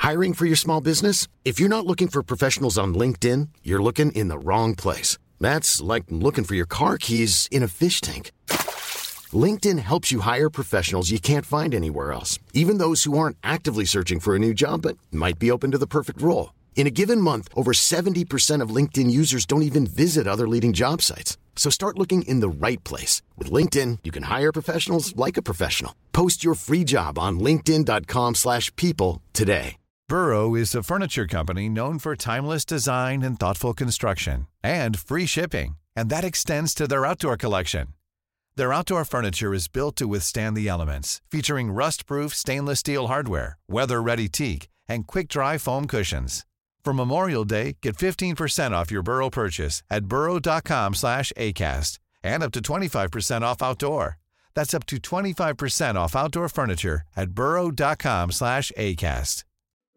Hiring for your small business? If you're not looking for professionals on LinkedIn, you're looking in the wrong place. That's like looking for your car keys in a fish tank. LinkedIn helps you hire professionals you can't find anywhere else, even those who aren't actively searching for a new job but might be open to the perfect role. In a given month, over 70% of LinkedIn users don't even visit other leading job sites. So start looking in the right place. With LinkedIn, you can hire professionals like a professional. Post your free job on linkedin.com/people today. Burrow is a furniture company known for timeless design and thoughtful construction, and free shipping, and that extends to their outdoor collection. Their outdoor furniture is built to withstand the elements, featuring rust-proof stainless steel hardware, weather-ready teak, and quick-dry foam cushions. For Memorial Day, get 15% off your Burrow purchase at burrow.com/ACAST and up to 25% off outdoor. That's up to 25% off outdoor furniture at burrow.com/ACAST.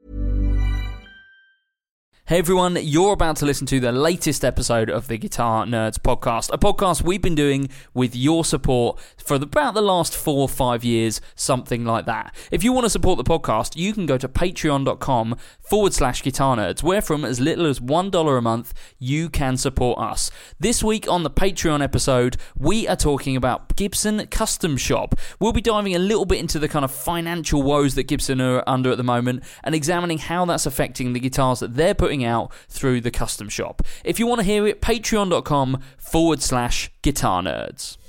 Hey everyone, you're about to listen to the latest episode of the Guitar Nerds podcast, a podcast we've been doing with your support for about the last 4 or 5 years, something like that. If you want to support the podcast, you can go to patreon.com/Guitar Nerds, where from as little as $1 a month, you can support us. This week on the Patreon episode, we are talking about Gibson Custom Shop. We'll be diving a little bit into the kind of financial woes that Gibson are under at the moment and examining how that's affecting the guitars that they're putting out through the Custom Shop. If you want to hear it, patreon.com/Guitar Nerds.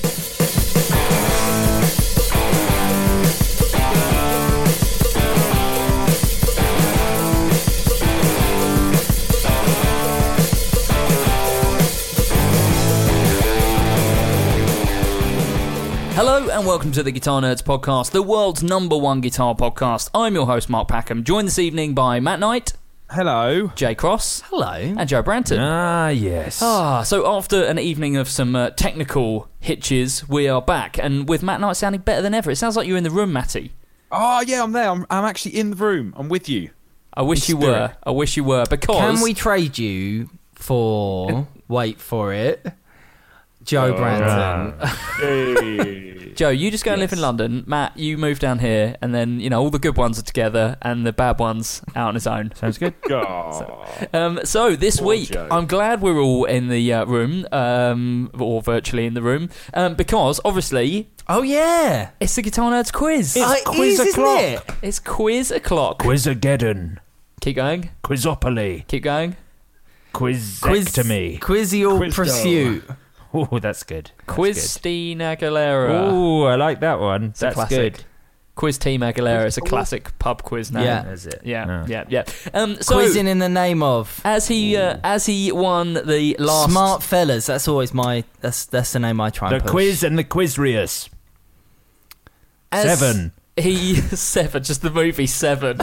Hello and welcome to the Guitar Nerds podcast, the world's #1 guitar podcast. I'm your host, Mark Packham, joined this evening by Matt Knight. Hello. Jay Cross. Hello. And Joe Branton. Ah, yes. So after an evening of some technical hitches, we are back, and with Matt Knight sounding better than ever. It sounds like you're in the room, Matty. Oh, yeah, I'm there. I'm actually in the room. I'm with you. I wish you were. I wish you were, because... Can we trade you for... wait for it... Joe Branton. Hey. Joe, you just go and live in London. Matt, you move down here, and then, you know, all the good ones are together and the bad ones out on his own. Sounds good. So this Poor week, Joe. I'm glad we're all in the room, or virtually in the room, because obviously... Oh, yeah. It's the Guitar Nerds quiz. It's quiz o'clock. Isn't it? It's quiz o'clock. Quizageddon. Keep going. Quizopoly. Keep going. Quizectomy. Quizial Pursuit. Oh, that's good. Quiztine Aguilera. Oh, I like that one. That's good. Quiz Team Aguilera is a classic pub quiz name. Yeah. Is it? Yeah. So Quizzing in the name of... As he won the last... Smart Fellas. That's always my... That's the name I try and The push. Quiz and the Quizrius. Seven. Seven, just the movie Seven.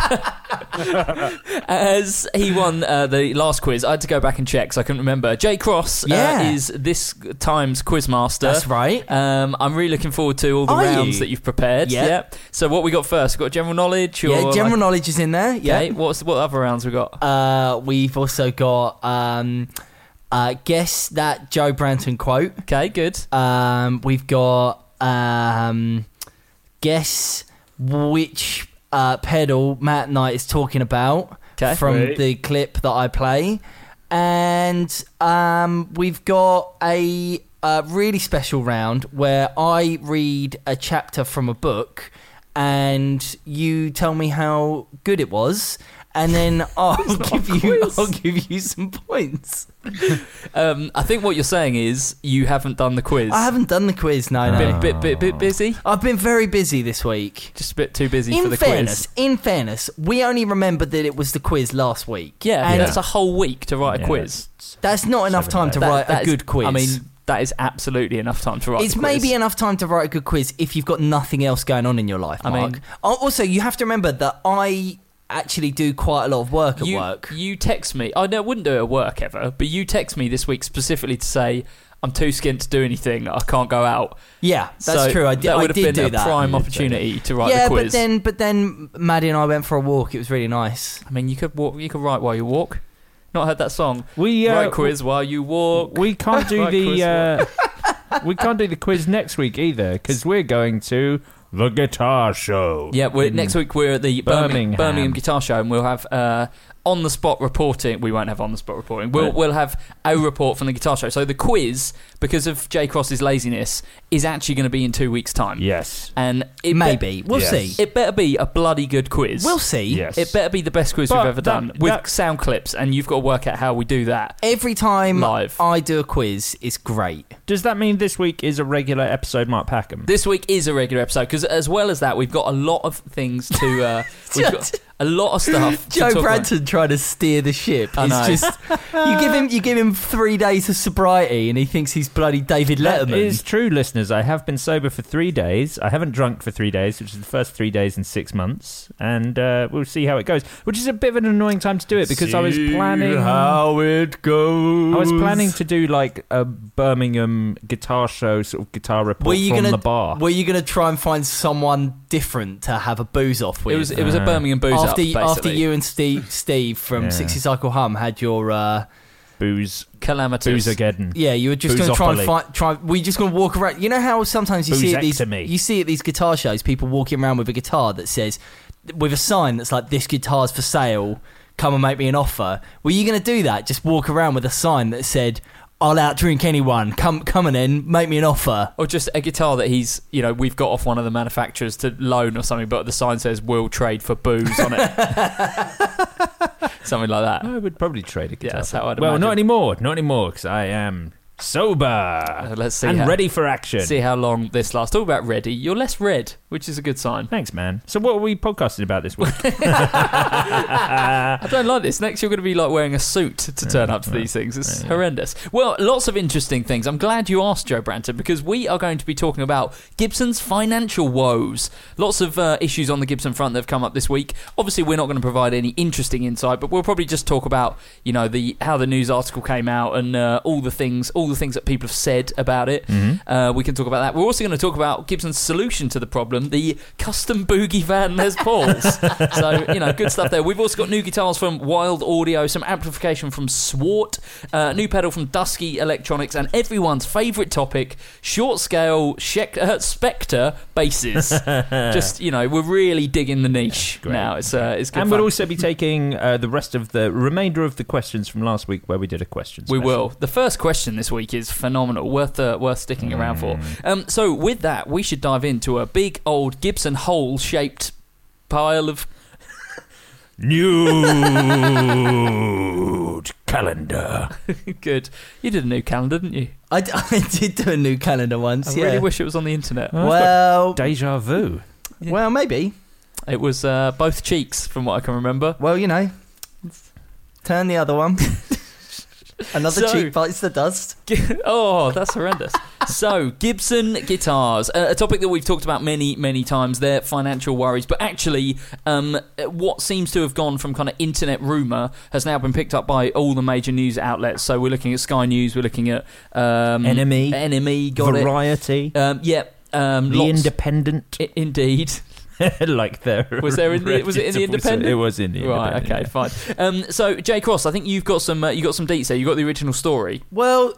As he won the last quiz, I had to go back and check because I couldn't remember. Jay Cross is this time's quizmaster. That's right. I'm really looking forward to all the rounds that you've prepared. Yeah. So what we got first? We got general knowledge. Yeah, general knowledge is in there. Yeah. Okay. What other rounds we got? We've also got guess that Joe Branton quote. Okay, good. We've got guess which pedal Matt Knight is talking about from the clip that I play, and we've got a really special round where I read a chapter from a book and you tell me how good it was, and then I'll give you some points. I think what you're saying is you haven't done the quiz. I haven't done the quiz. No. Bit busy. I've been very busy this week. Just a bit too busy for the quiz. In fairness, we only remembered that it was the quiz last week. Yeah, and that's a whole week to write a quiz. That's not enough time to write a good quiz. I mean, that is absolutely enough time to write a quiz. It's maybe enough time to write a good quiz if you've got nothing else going on in your life, Mark. I mean, also, you have to remember that I actually do quite a lot of work at work. You text me. I wouldn't do it at work ever, but you text me this week specifically to say I'm too skint to do anything. I can't go out. Yeah, that's true. I did. That would have been do a that. prime opportunity to write the quiz. Yeah, but then Maddie and I went for a walk. It was really nice. I mean, you could walk. You could write while you walk. Not heard that song. Write quiz while you walk. We can't do we can't do the quiz next week either because we're going to the Guitar Show. Yeah, next week we're at the Birmingham Guitar Show, and we'll have on-the-spot reporting. We won't have on-the-spot reporting. We'll have a report from the Guitar Show. So the quiz, because of J. Cross's laziness, is actually going to be in 2 weeks' time. Yes. And we'll see. It better be a bloody good quiz. We'll see. Yes. It better be the best quiz we've ever done with sound clips, and you've got to work out how we do that. Every time live. I do a quiz, it's great. Does that mean this week is a regular episode, Mark Packham? This week is a regular episode, because as well as that, we've got a lot of things to... we've got a lot of stuff. Joe Branton trying to steer the ship. It's just you give him 3 days of sobriety and he thinks he's bloody David Letterman. That is true, listeners. I have been sober for 3 days. I haven't drunk for 3 days, which is the first 3 days in 6 months, and we'll see how it goes. Which is a bit of an annoying time to do it because I was planning how it goes. I was planning to do like a Birmingham Guitar Show sort of guitar report from the bar. Were you going to try and find someone different to have a booze off with? It was a Birmingham booze off. After you and Steve from 60 Cycle Hum had your booze calamitous Boozageddon. Yeah, you were just going to try. We're just going to walk around. You know how sometimes you see at these guitar shows, people walking around with a guitar that says, with a sign that's like, "This guitar's for sale. Come and make me an offer." Were you going to do that? Just walk around with a sign that said, "I'll outdrink anyone. Come and then make me an offer." Or just a guitar that we've got off one of the manufacturers to loan or something, but the sign says "We'll trade for booze" on it. Something like that. I would probably trade a guitar. Yeah, that's how I'd well, imagine. not anymore, because I am sober. Let's see and ready for action. See how long this lasts. Talk about ready. You're less red, which is a good sign. Thanks, man. So what are we podcasting about this week? I don't like this. Next, you're going to be like wearing a suit to turn up to these things. It's horrendous. Well, lots of interesting things. I'm glad you asked, Joe Branton, because we are going to be talking about Gibson's financial woes. Lots of issues on the Gibson front that have come up this week. Obviously, we're not going to provide any interesting insight, but we'll probably just talk about how the news article came out and all the things that people have said about it. Mm-hmm. We can talk about that. We're also going to talk about Gibson's solution to the problem, the custom Boogie Van Les Pauls. So, good stuff there. We've also got new guitars from Wild Audio, some amplification from Swart, new pedal from Dusky Electronics, and everyone's favourite topic, short scale Spectre basses. Just, we're really digging the niche now. It's good and fun. we'll also be taking the rest of the remainder of the questions from last week where we did a question special. We will. The first question this week is phenomenal, worth sticking around for. So with that, we should dive into a big old Gibson hole-shaped pile of nude calendar. Good. You did a new calendar, didn't you? I did do a new calendar once. I really wish it was on the internet. Well, deja vu. Yeah. Well, maybe it was both cheeks, from what I can remember. Well, turn the other one. Another cheek bites the dust. Oh, that's horrendous. So, Gibson guitars, a topic that we've talked about many, many times, their financial worries, but actually what seems to have gone from kind of internet rumour has now been picked up by all the major news outlets. So we're looking at Sky News, we're looking at NME, got Variety. The Independent. Indeed. Like there was it in the Independent? It was in the Independent. Right, okay, fine. So J. Cross, I think you've got some deets there. You got the original story. Well,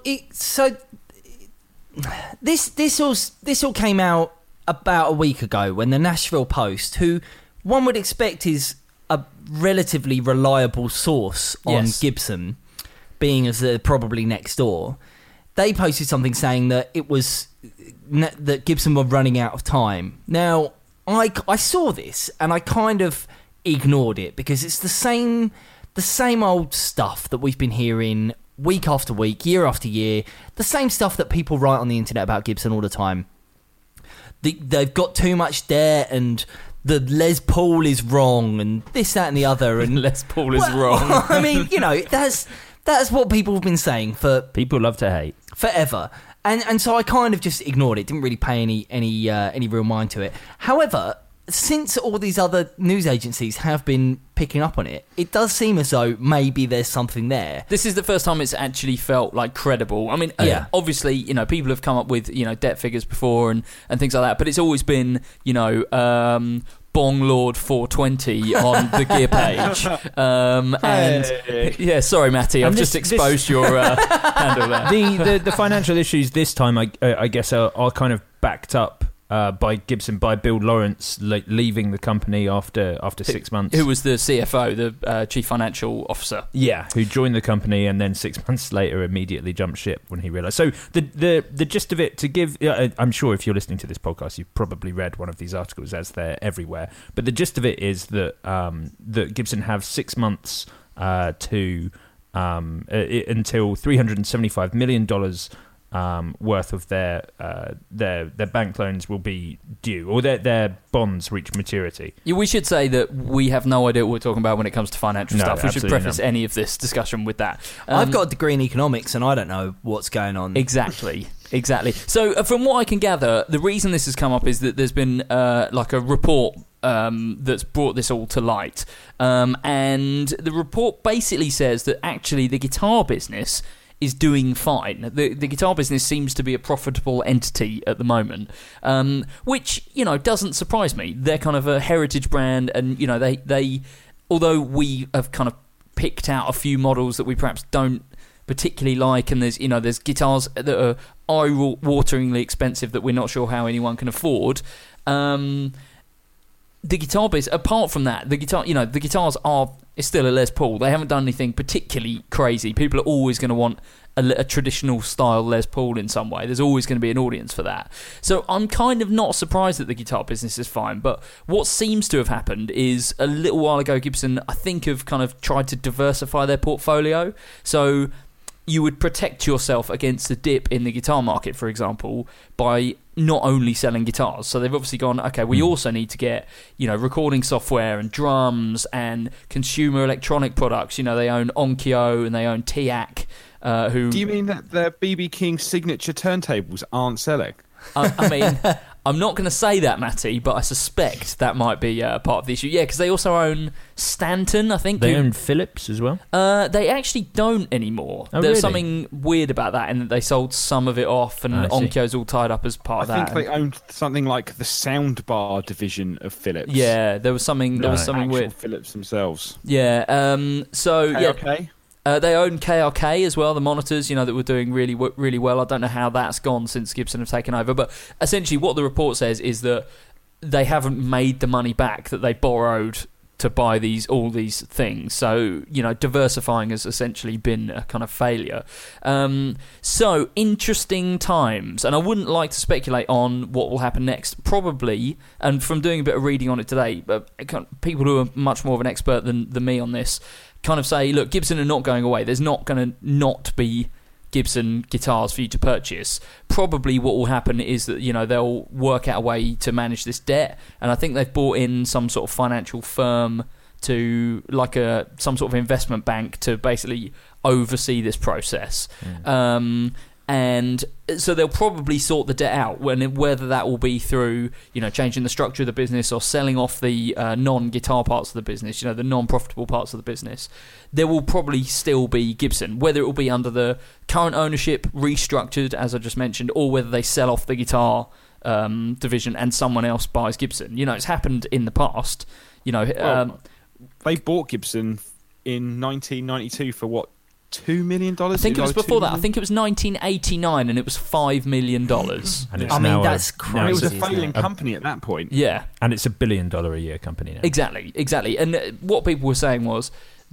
this all came out about a week ago when the Nashville Post, who one would expect is a relatively reliable source on Gibson, being as they're probably next door, they posted something saying that that Gibson were running out of time. Now, I saw this and I kind of ignored it because it's the same old stuff that we've been hearing week after week, year after year, the same stuff that people write on the internet about Gibson all the time. They've got too much debt and the Les Paul is wrong and this, that and the other. And Les Paul is wrong. I mean, that's what people have been saying for... People love to hate. Forever. And so I kind of just ignored it, didn't really pay any real mind to it. However, since all these other news agencies have been picking up on it, it does seem as though maybe there's something there. This is the first time it's actually felt like credible. I mean, obviously, people have come up with, debt figures before and things like that, but it's always been, Bong Lord 420 on the gear page. And sorry, Matty, I've just exposed your handle there. The financial issues this time, I guess, are kind of backed up by Gibson, by Bill Lawrence leaving the company after 6 months. Who was the CFO, the Chief Financial Officer? Yeah, who joined the company and then 6 months later immediately jumped ship when he realised. So the gist of it, to give, I'm sure if you're listening to this podcast, you've probably read one of these articles as they're everywhere. But the gist of it is that that Gibson have 6 months to until $375 million worth of their bank loans will be due, or their bonds reach maturity. Yeah, we should say that we have no idea what we're talking about when it comes to financial stuff. We should preface any of this discussion with that. I've got a degree in economics and I don't know what's going on. Exactly. So from what I can gather, the reason this has come up is that there's been like a report that's brought this all to light. And the report basically says that actually the guitar business is doing fine. The guitar business seems to be a profitable entity at the moment, which, doesn't surprise me. They're kind of a heritage brand, and, they although we have kind of picked out a few models that we perhaps don't particularly like, and there's guitars that are eye-wateringly expensive that we're not sure how anyone can afford. The guitar business, apart from that, the guitars it's still a Les Paul. They haven't done anything particularly crazy. People are always going to want a traditional style Les Paul in some way. There's always going to be an audience for that. So I'm kind of not surprised that the guitar business is fine. But what seems to have happened is a little while ago, Gibson, I think, have kind of tried to diversify their portfolio. So you would protect yourself against a dip in the guitar market, for example, by not only selling guitars. So they've obviously gone, okay, we also need to get, recording software and drums and consumer electronic products. They own Onkyo and they own TIAC. Do you mean that the BB King signature turntables aren't selling? I mean, I'm not going to say that, Matty, but I suspect that might be part of the issue. Yeah, because they also own Stanton, I think. They own Philips as well? They actually don't anymore. Oh, There's really? something weird about that, in that they sold some of it off, and Onkyo's all tied up as part of that. I think they owned something like the soundbar division of Philips. Yeah, there was something. There was something weird. Philips themselves. Yeah. Okay. They own KRK as well, the monitors, that were doing really well. I don't know how that's gone since Gibson have taken over, but essentially what the report says is that they haven't made the money back that they borrowed to buy all these things. So, diversifying has essentially been a kind of failure. So, interesting times. And I wouldn't like to speculate on what will happen next. Probably, and from doing a bit of reading on it today, people who are much more of an expert than me on this kind of say, look, Gibson are not going away. There's not going to not be Gibson guitars for you to purchase. Probably what will happen is that they'll work out a way to manage this debt, and I think they've brought in some sort of financial firm to some sort of investment bank to basically oversee this process. And so they'll probably sort the debt out, whether that will be through changing the structure of the business or selling off the non-guitar parts of the business, the non-profitable parts of the business. There will probably still be Gibson, whether it will be under the current ownership, restructured as I just mentioned, or whether they sell off the guitar division and someone else buys Gibson. It's happened in the past. They bought Gibson in 1992 for what? $2 million? I think it was before that. I think it was 1989, and it was $5 million. And that's crazy. It was a failing company at that point. Yeah, and it's $1 billion a year company now. Exactly. And what people were saying was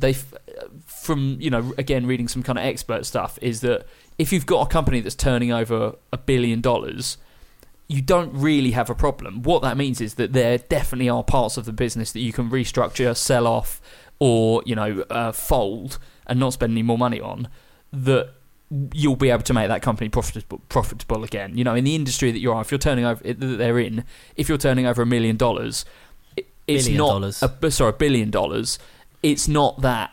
from again reading some kind of expert stuff, is that if you've got a company that's turning over $1 billion, you don't really have a problem. What that means is that there definitely are parts of the business that you can restructure, sell off, or fold and not spend any more money on, that you'll be able to make that company profitable again. In the industry that you're in, if you're turning over $1 million, it's not $1 billion. It's not that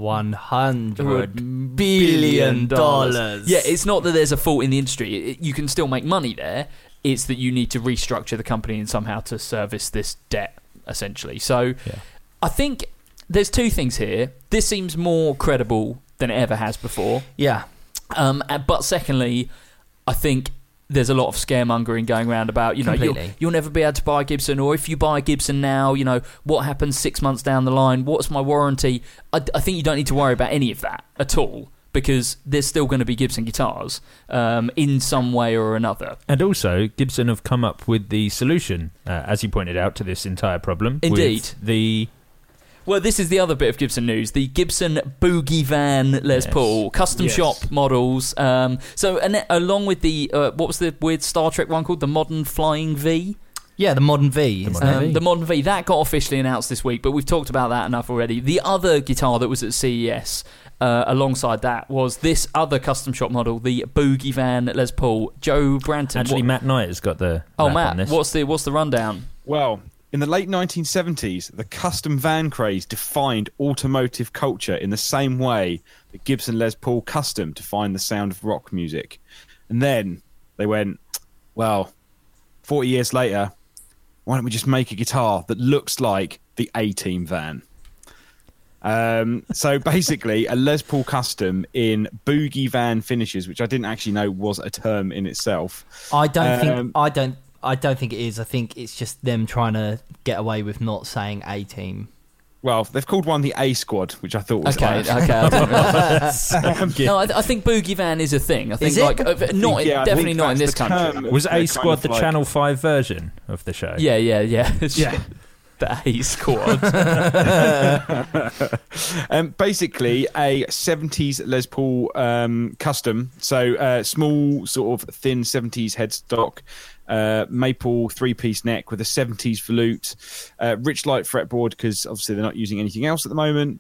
$100 billion. Yeah, it's not that there's a fault in the industry. You can still make money there. It's that you need to restructure the company and somehow to service this debt, essentially. So, I think there's two things here. This seems more credible than it ever has before. Yeah. But secondly, I think there's a lot of scaremongering going around about, you'll never be able to buy a Gibson, or if you buy a Gibson now, what happens 6 months down the line? What's my warranty? I think you don't need to worry about any of that at all, because there's still going to be Gibson guitars in some way or another. And also, Gibson have come up with the solution, as you pointed out, to this entire problem. Indeed. With Well, this is the other bit of Gibson news. The Gibson Boogie Van Les Paul. Custom shop models. Along with the... what was the weird Star Trek one called? The Modern Flying V? Yeah, the Modern V. The Modern V. That got officially announced this week, but we've talked about that enough already. The other guitar that was at CES alongside that was this other custom shop model, the Boogie Van Les Paul. Joe Branton. Actually, Matt Knight has got the... Oh, on Matt, this. what's the rundown? Well, in the late 1970s, the custom van craze defined automotive culture in the same way that Gibson Les Paul Custom defined the sound of rock music. And then they went, well, 40 years later, why don't we just make a guitar that looks like the A-Team van? So basically, a Les Paul Custom in Boogie Van finishes, which I didn't actually know was a term in itself. I don't think it is. I think it's just them trying to get away with not saying A-Team. Well, they've called one the A Squad, which I thought was okay. I didn't realise. No, I think Boogie Van is a thing. I think is it? Definitely not in this country. Was A Squad the Channel 5 version of the show? Yeah. Yeah. The A Squad. Basically, a 70s Les Paul custom. So small, sort of thin 70s headstock. Maple 3-piece neck with a 70s volute, rich light fretboard because obviously they're not using anything else at the moment.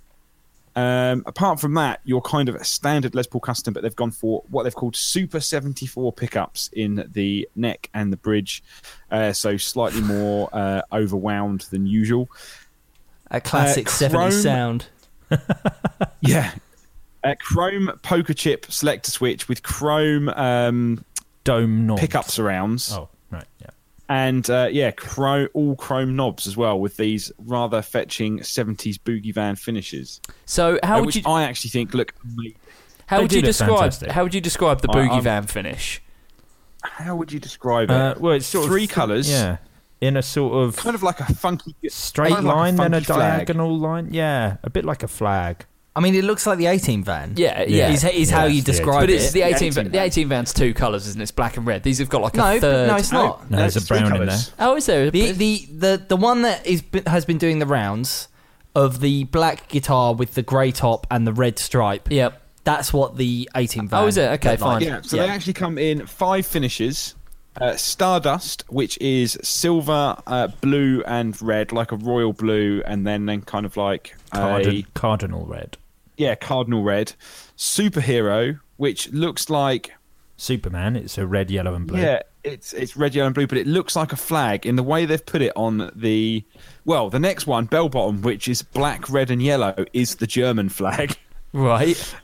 Apart from that, you're kind of a standard Les Paul custom, but they've gone for what they've called Super 74 pickups in the neck and the bridge, so slightly more overwound than usual. A classic 70s sound. Yeah. Chrome poker chip selector switch with chrome dome knobs. pickup surrounds. Oh, right, yeah. And all chrome knobs as well, with these rather fetching 70s Boogie Van finishes. So how would which you? I actually think look amazing. How would you describe? Fantastic. How would you describe the Boogie Van finish? How would you describe it? Well, it's sort three of colours. Yeah, in a sort of Kind of like a funky straight kind of like line, then a funky flag. diagonal line. Yeah, a bit like a flag. I mean, it looks like the A-Team van. Yeah. Is how you describe But it. it's the 18 18 the 18 van's two colours, isn't it? It's black and red. These have got like No, a third. no, it's not. No, there's a three brown in there. colours. Oh, is there? The one that has been doing the rounds of the black guitar with the grey top and the red stripe. Yep. That's what the A-Team van. Oh, is it? Okay, looked like. fine. Yeah, so they actually come in 5 finishes. Stardust, which is silver, blue and red, like a royal blue, and then kind of like Cardinal red. Yeah, cardinal red. Superhero, which looks like Superman. It's a red, yellow, and blue. yeah, it's red, yellow, and blue, but it looks like a flag in the way they've put it on the next one, bell bottom, which is black, red, and yellow, is the German flag. Right.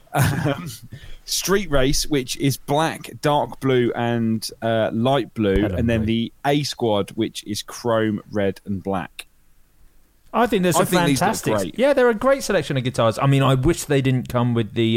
Street Race, which is black, dark blue, and light blue, and then the A Squad, which is chrome, red, and black. I think there's I a think these look fantastic. great. Yeah, they're a great selection of guitars. I mean, I wish they didn't come with the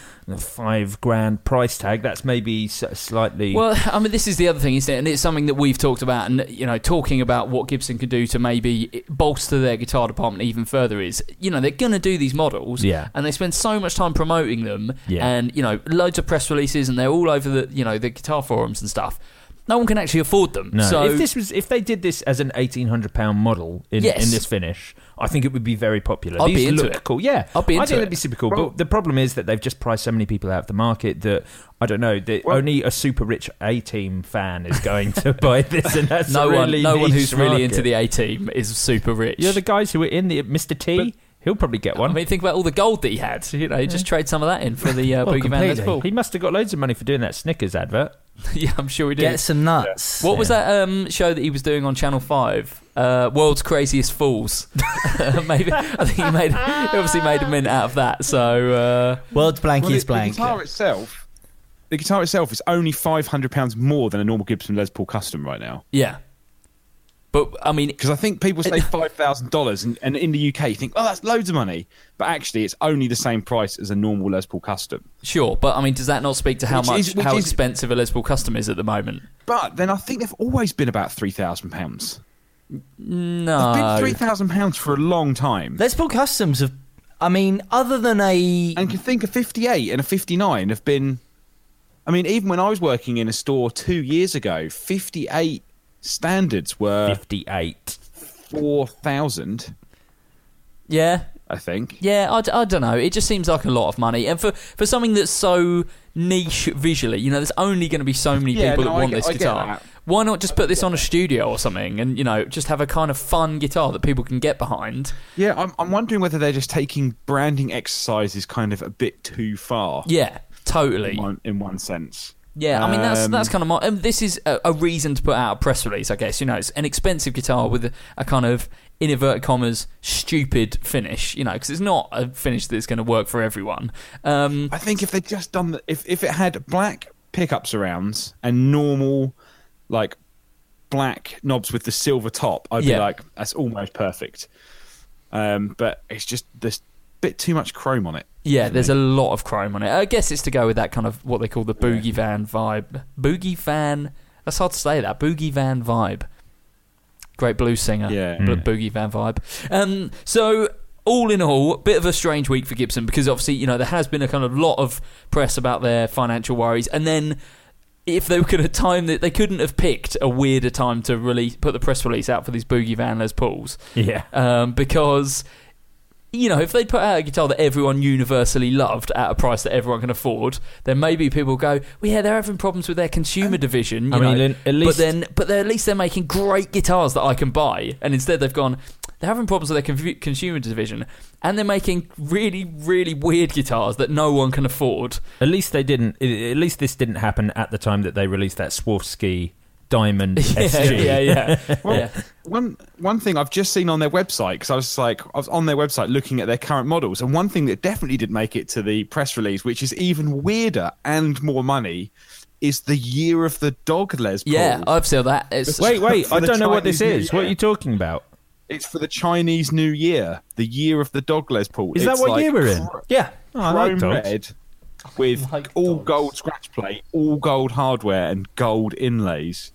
$5,000 price tag. That's maybe slightly. Well, I mean, this is the other thing, isn't it? And it's something that we've talked about, and talking about what Gibson could do to maybe bolster their guitar department even further is, they're going to do these models, and they spend so much time promoting them, and loads of press releases, and they're all over the the guitar forums and stuff. No one can actually afford them. No. So If they did this as an £1,800 model in this finish, I think it would be very popular. I'd These be into look it. cool. Yeah, I'd be I into think it. that'd be super cool. Well- but the problem is that they've just priced so many people out of the market that I don't know. Only a super rich A-Team fan is going to buy this, and that's no a really one niche who's really market. into the A-Team is super rich. The guys who were in the Mr. T. He'll probably get one. I mean, think about all the gold that he had. He just trade some of that in for the Boogie Van Les Paul. He must have got loads of money for doing that Snickers advert. Yeah, I'm sure he did. Get some nuts. What was that show that he was doing on Channel 5? World's Craziest Fools. Maybe. I think he obviously made a mint out of that. So World's blanky is blank. The guitar itself is only £500 more than a normal Gibson Les Paul Custom right now. yeah. But I mean, Because I think people say $5,000, and in the UK you think, oh, that's loads of money. But actually, it's only the same price as a normal Les Paul Custom. sure. But I mean, does that not speak to how Which is- expensive a Les Paul Custom is at the moment? But then I think they've always been about £3,000. No. They've been £3,000 for a long time. Les Paul Customs I mean, other than And you can think a 58 and a 59 have been... I mean, even when I was working in a store 2 years ago, 58 standards were... 58. 4,000. Yeah. I think. Yeah, I don't know. It just seems like a lot of money. And for something that's so niche visually, you know, there's only going to be so many people that want this guitar. Why not just put this on a studio or something and, you know, just have a kind of fun guitar that people can get behind? Yeah, I'm wondering whether they're just taking branding exercises kind of a bit too far. Yeah, totally. In one sense. Yeah, I mean, that's kind of my... And this is a reason to put out a press release, I guess. You know, it's an expensive guitar with a kind of, in inverted commas, stupid finish, you know, because it's not a finish that's going to work for everyone. I think if they'd just done... If it had black pickup surrounds and normal, like, black knobs with the silver top, I'd be like, that's almost perfect. But it's just... There's a bit too much chrome on it. Yeah, there's a lot of chrome on it. I guess it's to go with that kind of what they call the Boogie Van vibe. Boogie Van... That's hard to say, that. Boogie Van vibe. Great blues singer. Yeah. Boogie Van vibe. So, all in all, bit of a strange week for Gibson because obviously, you know, there has been a kind of lot of press about their financial worries. And then, if they could have timed it, they couldn't have picked a weirder time to put the press release out for these Boogie Van Les Pauls. Yeah. Because... You know, if they put out a guitar that everyone universally loved at a price that everyone can afford, then maybe people go, well, yeah, they're having problems with their consumer division. You know, at least... But at least they're making great guitars that I can buy. And instead they've gone, they're having problems with their consumer division. And they're making really, really weird guitars that no one can afford. At least they didn't... At least this didn't happen at the time that they released that Swarovski Diamond SG. Yeah. Well, one thing I've just seen on their website, because I was on their website looking at their current models, and one thing that definitely did make it to the press release, which is even weirder and more money, is the year of the dog Les Paul. Yeah, I've seen that. Wait, I don't know what this is. What are you talking about? It's for the Chinese New Year, the year of the dog Les Paul. Is that what year we're in? Yeah. I like chrome dogs. red with all gold scratch plate, all gold hardware, and gold inlays.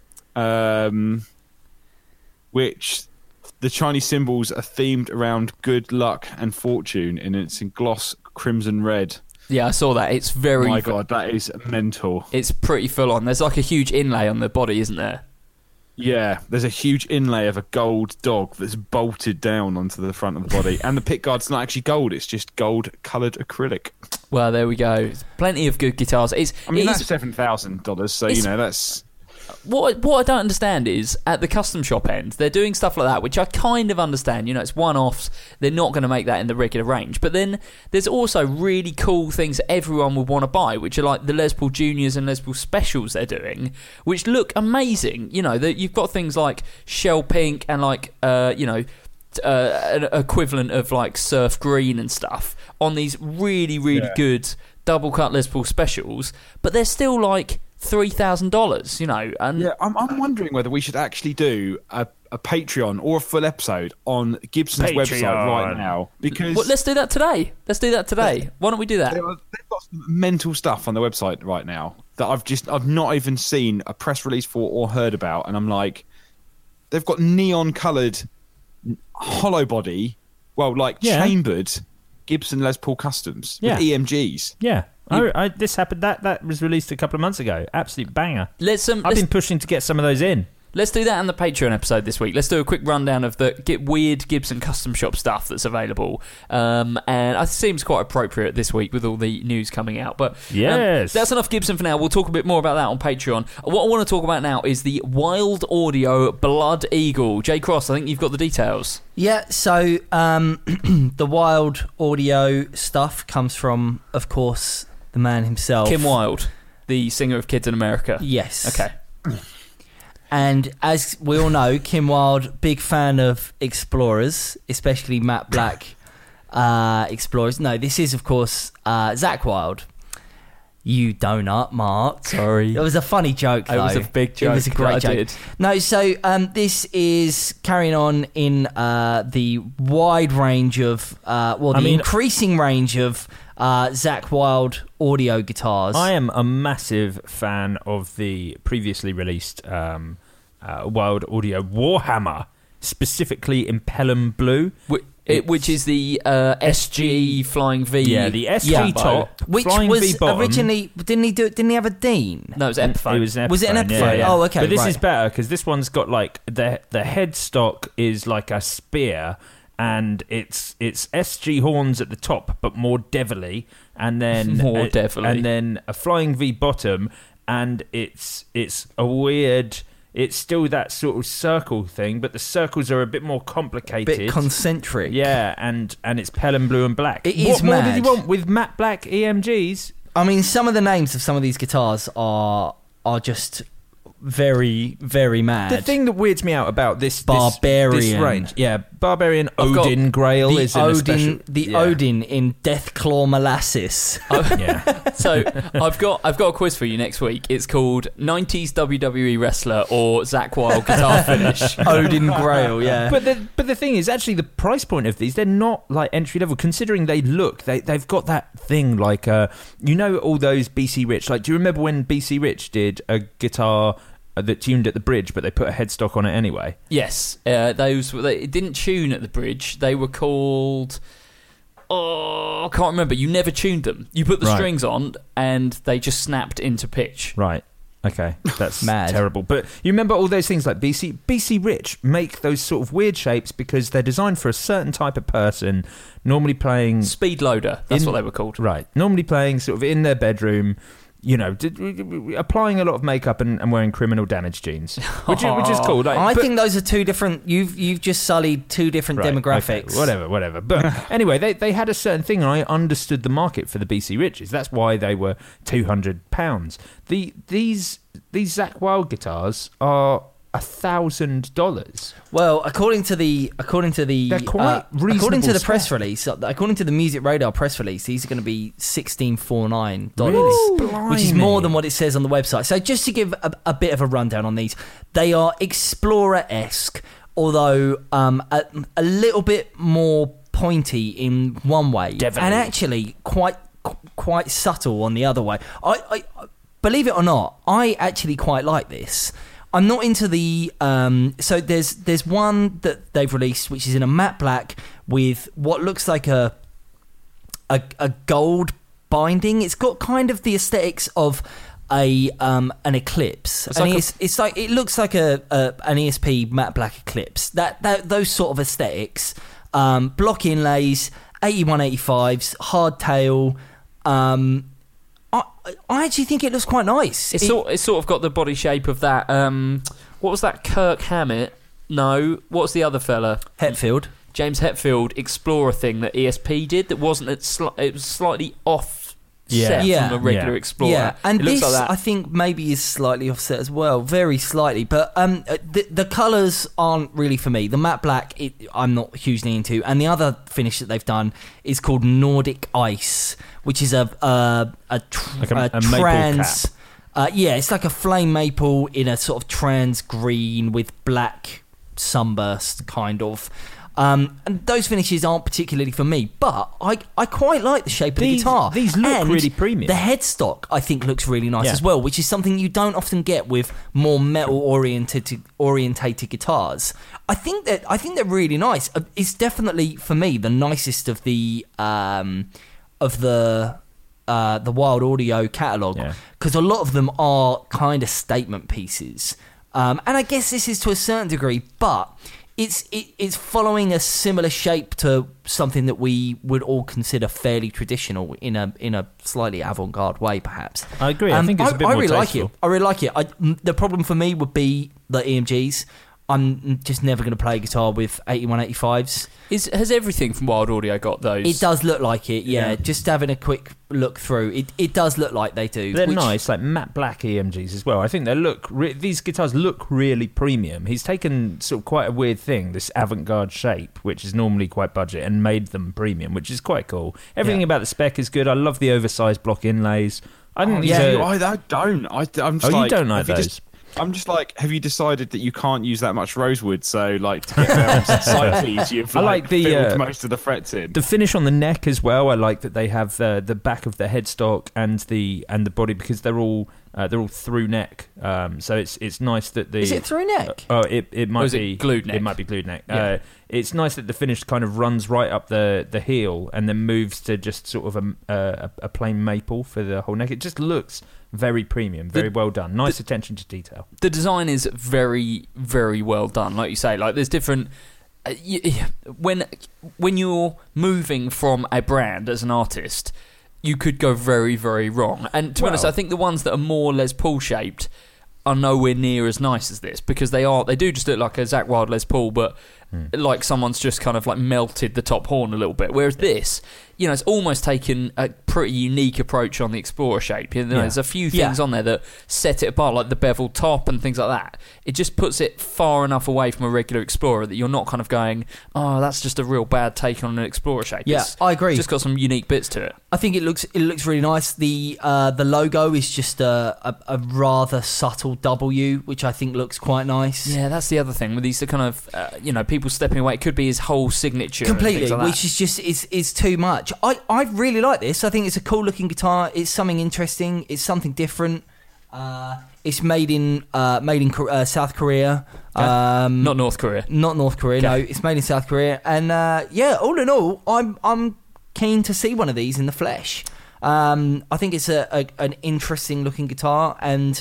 Which the Chinese symbols are themed around good luck and fortune, and it's in gloss crimson red. Yeah, I saw that. It's very... Oh my God, that is mental. It's pretty full on. There's like a huge inlay on the body, isn't there? Yeah, there's a huge inlay of a gold dog that's bolted down onto the front of the body. And the pickguard's not actually gold, it's just gold-coloured acrylic. Well, there we go. Plenty of good guitars. That's $7,000, so, you know, that's... What I don't understand is, at the custom shop end, they're doing stuff like that, which I kind of understand. You know, it's one-offs. They're not going to make that in the regular range. But then there's also really cool things that everyone would want to buy, which are like the Les Paul Juniors and Les Paul Specials they're doing, which look amazing. You know, you've got things like Shell Pink and like, you know, an equivalent of like Surf Green and stuff on these really, really good double-cut Les Paul Specials, but they're still like $3,000, you know. And yeah, I'm wondering whether we should actually do a Patreon or a full episode on Gibson's website right now, because let's do that today. Why don't we do that? They've got some mental stuff on their website right now that I've not even seen a press release for or heard about, and I'm like, they've got neon coloured hollow body, chambered Gibson Les Paul Customs with EMGs. Yeah. This happened. That was released a couple of months ago. Absolute banger. I've been pushing to get some of those in. Let's do that on the Patreon episode this week. Let's do a quick rundown of the weird Gibson custom shop stuff that's available. And it seems quite appropriate this week with all the news coming out. But yes, that's enough Gibson for now. We'll talk a bit more about that on Patreon. What I want to talk about now is the Wild Audio Blood Eagle. Jay Cross, I think you've got the details. Yeah, so the Wild Audio stuff comes from, of course, the man himself. Kim Wilde, the singer of Kids in America. Yes. Okay. And as we all know, Kim Wilde, big fan of Explorers, especially Matt Black Explorers. No, this is, of course, Zakk Wylde. You donut, Mark. Sorry. It was a funny joke, though. It was a big joke. It was a great joke. No, so this is carrying on in the wide range of, increasing range of Zakk Wylde audio guitars. I am a massive fan of the previously released Wild Audio Warhammer specifically in Pelham Blue. Which is the SG Flying V. Yeah, the SG top. Which Flying was V bottom. originally... Didn't he have a Dean? No, it was Epiphone. It was an Epiphone. Was it an Epiphone? Yeah. Oh, okay. But this right. is better because this one's got like the headstock is like a spear, and it's SG horns at the top, but more devilly, and then more devilly, and then a Flying V bottom, and it's a weird. It's still that sort of circle thing, but the circles are a bit more complicated. Bit concentric. Yeah, and it's Pelham Blue and Black. It is What more did mad. you want with matte black EMGs? I mean, some of the names of some of these guitars are just very, very mad. The thing that weirds me out about this Barbarian. this range, Barbarian Odin Grail is in a special. Odin in Deathclaw Molasses. Yeah. So I've got a quiz for you next week. It's called 90s WWE wrestler or Zakk Wylde guitar finish. Odin Grail, yeah. But the thing is, actually, the price point of these, they're not like entry level. Considering they've got that thing like all those BC Rich. Like, do you remember when BC Rich did a guitar that tuned at the bridge, but they put a headstock on it anyway? Yes, they didn't tune at the bridge. They were called. Oh, I can't remember. You never tuned them. You put the strings on, and they just snapped into pitch. Right. Okay, that's mad. Terrible. But you remember all those things like BC Rich make those sort of weird shapes because they're designed for a certain type of person, normally playing Speed loader. That's what they were called. Right. Normally playing sort of in their bedroom. Applying a lot of makeup and wearing Criminal Damage jeans, which is cool. Like, I think those are two different. You've just sullied two different demographics. Okay, whatever. But anyway, they had a certain thing, and I understood the market for the BC Riches. That's why they were £200. These Zakk Wylde guitars are $1,000. Well, according to the They're quite reasonable according to the spec. press release, according to the Music Radar press release, these are going to be $1,649, Really? which is more than what it says on the website. So just to give a bit of a rundown on these, they are Explorer-esque, although a little bit more pointy in one way, Definitely. and actually quite subtle on the other way. I believe it or not, I actually quite like this. I'm not into the so there's one that they've released which is in a matte black with what looks like a gold binding. It's got kind of the aesthetics of an Eclipse. It's like it looks like an ESP matte black Eclipse. That those sort of aesthetics. Block inlays, 8185s, hardtail. I actually think it looks quite nice. It's sort of got the body shape of that. What was that? Kirk Hammett? No. What's the other fella? Hetfield. James Hetfield Explorer thing that ESP did. That wasn't. It was slightly offset from a regular Explorer. Yeah, and it looks this like that. I think maybe is slightly offset as well, very slightly. But the colours aren't really for me. The matte black, I'm not hugely into, and the other finish that they've done is called Nordic Ice, which is a trans. It's like a flame maple in a sort of trans green with black sunburst kind of. And those finishes aren't particularly for me, but I quite like the shape of the guitar. These look really premium. The headstock, I think, looks really nice as well, which is something you don't often get with more metal-orientated guitars. I think they're really nice. It's definitely, for me, the nicest of the Wild Audio catalogue, because a lot of them are kind of statement pieces. And I guess this is to a certain degree, but it's following a similar shape to something that we would all consider fairly traditional in a slightly avant-garde way, perhaps. I agree. I think it's a bit more really tasteful. like it. I really like it. The problem for me would be the EMGs. I'm just never going to play guitar with 8185s. Has everything from Wild Audio got those? It does look like it, yeah. Just having a quick look through, it does look like they do. They're nice, like matte black EMGs as well. I think these guitars look really premium. He's taken sort of quite a weird thing, this avant-garde shape, which is normally quite budget, and made them premium, which is quite cool. Everything about the spec is good. I love the oversized block inlays. I think I don't. I'm just you don't like those? I'm just like, have you decided that you can't use that much rosewood? So, like, to get there on Cycles, you've filled most of the frets in. The finish on the neck as well. I like that they have the back of the headstock and the body, because they're all They're all through neck, so it's nice that the... Is it through neck? It might be glued neck. It might be glued neck. Yeah. It's nice that the finish kind of runs right up the heel and then moves to just sort of a plain maple for the whole neck. It just looks very premium, very well done. Nice attention to detail. The design is very, very well done. Like you say, like there's different... when you're moving from a brand as an artist, you could go very, very wrong. And to be honest, I think the ones that are more Les Paul shaped are nowhere near as nice as this, because they do just look like a Zakk Wylde Les Paul, but like someone's just kind of like melted the top horn a little bit. Whereas this, it's almost taken a pretty unique approach on the Explorer shape. There's a few things on there that set it apart, like the beveled top and things like that. It just puts it far enough away from a regular Explorer that you're not kind of going, oh, that's just a real bad take on an Explorer shape. Yeah, I agree. It's just got some unique bits to it. I think it looks really nice. The logo is just a rather subtle W, which I think looks quite nice. Yeah, that's the other thing with these kind of people stepping away. It could be his whole signature completely, like which is just is too much. I really like this. I think it's a cool looking guitar. It's something interesting. It's something different. It's made in South Korea. Not North Korea. Not North Korea. Okay. No, it's made in South Korea. And all in all, I'm keen to see one of these in the flesh. I think it's an interesting looking guitar, and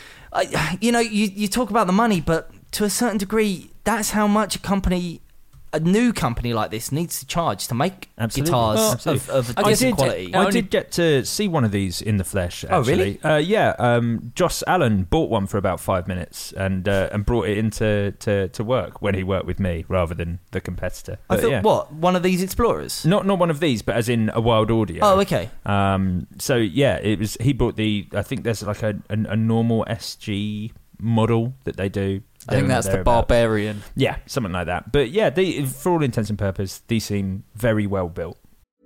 you talk about the money, but to a certain degree, that's how much a new company like this needs to charge to make guitars of a decent quality. I did get to see one of these in the flesh, actually. Oh, really? Yeah. Joss Allen bought one for about 5 minutes and brought it into to work when he worked with me rather than the competitor. I thought, what? One of these Explorers? Not one of these, but as in a Wild Audio. Oh, okay. So, yeah, he bought I think there's like a normal SG model that they do. I think that's the Barbarian. Yeah, something like that. But yeah, for all intents and purposes, these seem very well built.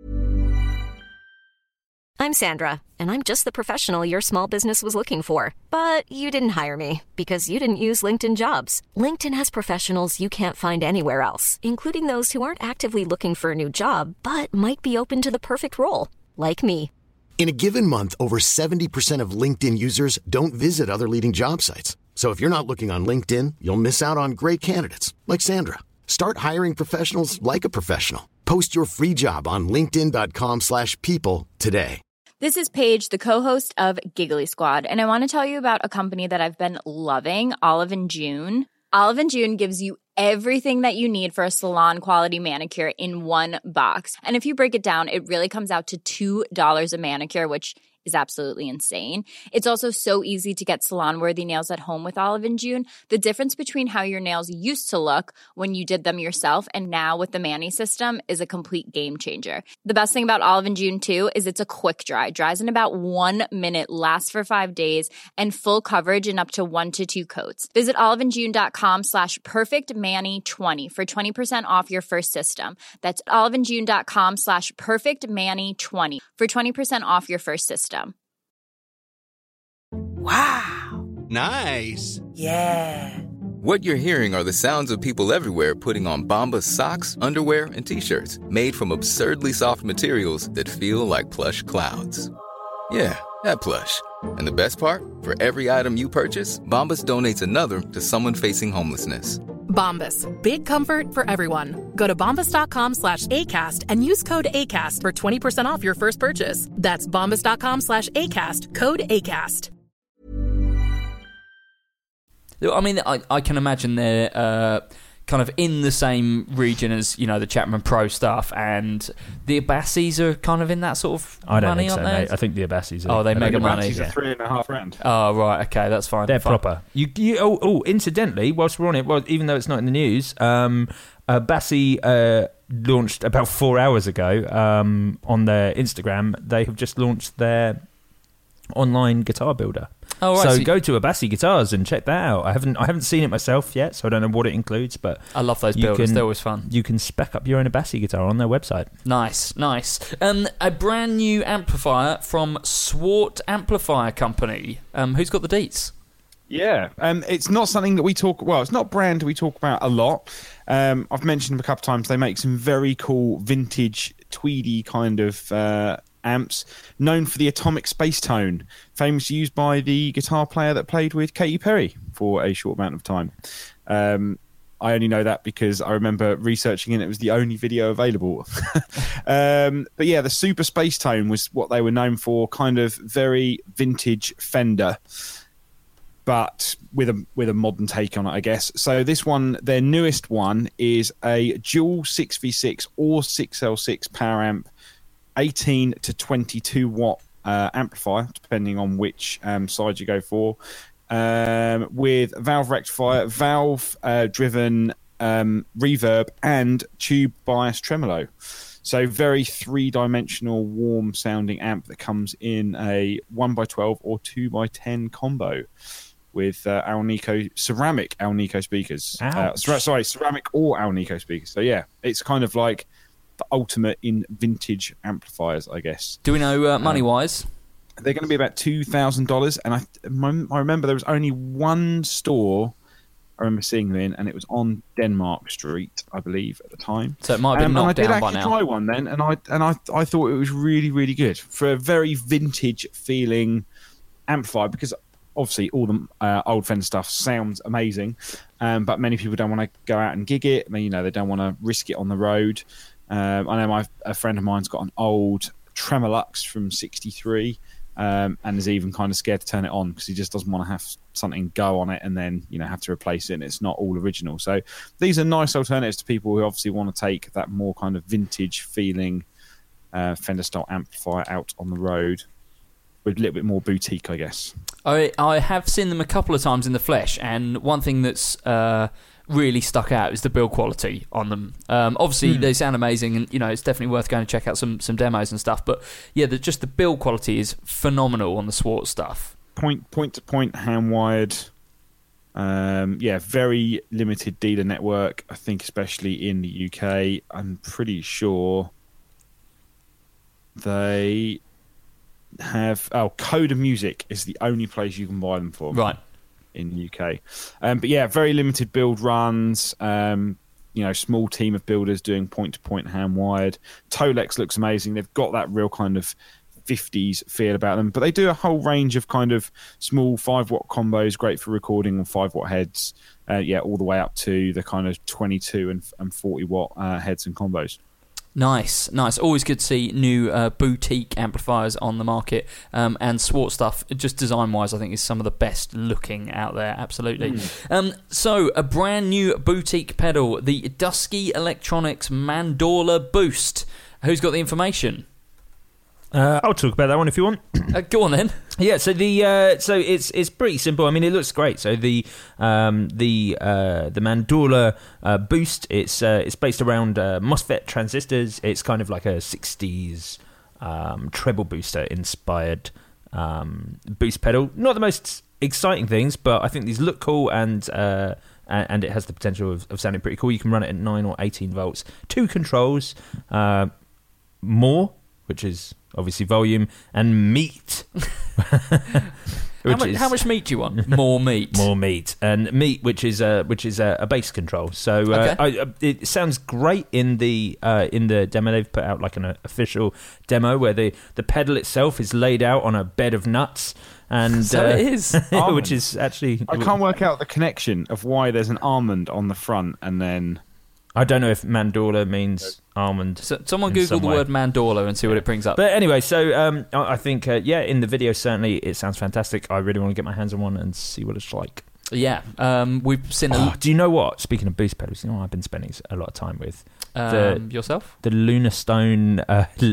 I'm Sandra, and I'm just the professional your small business was looking for. But you didn't hire me because you didn't use LinkedIn Jobs. LinkedIn has professionals you can't find anywhere else, including those who aren't actively looking for a new job, but might be open to the perfect role, like me. In a given month, over 70% of LinkedIn users don't visit other leading job sites. So if you're not looking on LinkedIn, you'll miss out on great candidates like Sandra. Start hiring professionals like a professional. Post your free job on linkedin.com/people today. This is Paige, the co-host of Giggly Squad, and I want to tell you about a company that I've been loving, Olive & June. Olive & June gives you everything that you need for a salon-quality manicure in one box. And if you break it down, it really comes out to $2 a manicure, which is absolutely insane. It's also so easy to get salon-worthy nails at home with Olive & June. The difference between how your nails used to look when you did them yourself and now with the Mani system is a complete game changer. The best thing about Olive & June, too, is it's a quick dry. Dries in about 1 minute, lasts for 5 days, and full coverage in up to 1 to 2 coats. Visit oliveandjune.com/perfectmani20 for 20% off your first system. That's oliveandjune.com/perfectmani20 for 20% off your first system. Wow. Nice. Yeah. What you're hearing are the sounds of people everywhere putting on Bombas socks, underwear, and T-shirts made from absurdly soft materials that feel like plush clouds. Yeah, that plush. And the best part? For every item you purchase, Bombas donates another to someone facing homelessness. Bombas. Big comfort for everyone. Go to bombas.com/ACAST and use code ACAST for 20% off your first purchase. That's bombas.com/ACAST. Code ACAST. I mean, I can imagine they're kind of in the same region as, the Chapman Pro stuff, and the Abassis are kind of in that sort of I don't money, think so, aren't they? mate. I think the Abassis are... Oh, they mega money. The Abassis are $3,500. Oh, right, okay, that's fine. They're proper. Incidentally, whilst we're on it, even though it's not in the news, Abassi launched about 4 hours ago on their Instagram. They have just launched their online guitar builder. Oh, right. So go to Abassi Guitars and check that out. I haven't seen it myself yet, so I don't know what it includes, but I love those builders. They're always fun. You can spec up your own Abassi guitar on their website. Nice. A brand new amplifier from Swart Amplifier Company. Who's got the deets? Yeah, it's not something that we talk... Well, it's not a brand we talk about a lot. I've mentioned them a couple of times. They make some very cool vintage, tweedy kind of amps, known for the Atomic Space Tone, famously used by the guitar player that played with Katy Perry for a short amount of time. I only know that because I remember researching it. It was the only video available. But yeah, the Super Space Tone was what they were known for, kind of very vintage Fender, but with a modern take on it, I guess. So this one, their newest one, is a dual 6v6 or 6L6 power amp, 18 to 22 watt amplifier, depending on which side you go for. With valve rectifier, valve driven reverb, and tube bias tremolo. So very three-dimensional, warm sounding amp that comes in a 1x12 or 2x10 combo with ceramic Alnico speakers. Ceramic or Alnico speakers. So yeah, it's kind of like the ultimate in vintage amplifiers, I guess. Do we know money-wise? They're going to be about $2,000, and I remember there was only one store I remember seeing them in, and it was on Denmark Street, I believe, at the time. So it might have been knocked down by now. I did actually try one then, and I thought it was really, really good for a very vintage feeling amplifier, because obviously all the old Fender stuff sounds amazing, but many people don't want to go out and gig it. They don't want to risk it on the road. I know a friend of mine's got an old Tremolux from '63. And is even kind of scared to turn it on because he just doesn't want to have something go on it and then have to replace it, and it's not all original. So these are nice alternatives to people who obviously want to take that more kind of vintage feeling Fender style amplifier out on the road with a little bit more boutique, I guess. I have seen them a couple of times in the flesh, and one thing that's really stuck out is the build quality on them. Obviously they sound amazing, and it's definitely worth going to check out some demos and stuff, but yeah, just the build quality is phenomenal on the Schwartz stuff. Point to point, hand wired. Very limited dealer network, I think, especially in the UK. I'm pretty sure they have Coda Music is the only place you can buy them for, right, in the UK. But yeah, very limited build runs, small team of builders doing point-to-point hand-wired. Tolex looks amazing. They've got that real kind of 50s feel about them, but they do a whole range of kind of small 5-watt combos, great for recording on 5-watt heads, all the way up to the kind of 22 and 40-watt heads and combos. Nice. Always good to see new boutique amplifiers on the market, and Schwartz stuff, just design-wise, I think is some of the best looking out there, absolutely. So, a brand new boutique pedal, the Dusky Electronics Mandorla Boost. Who's got the information? I'll talk about that one if you want. Go on then. Yeah, so it's pretty simple. I mean, it looks great. So the Mandorla Boost, it's based around MOSFET transistors. It's kind of like a 60s treble booster inspired boost pedal. Not the most exciting things, but I think these look cool, and it has the potential of sounding pretty cool. You can run it at 9 or 18 volts. 2 controls, more, which is obviously volume, and meat. How much meat do you want? More meat. More meat, and meat, which is a bass control. So it sounds great in the demo. They've put out like an official demo where the pedal itself is laid out on a bed of nuts. And so it is, which is actually, I can't work out the connection of why there's an almond on the front, and then I don't know if Mandorla means almond. So someone Google the word Mandorla and see what it brings up. But anyway, so I think, in the video, certainly it sounds fantastic. I really want to get my hands on one and see what it's like. Yeah, we've seen... do you know what? Speaking of boost pedals, you know what I've been spending a lot of time with? Yourself? The Lunar Stone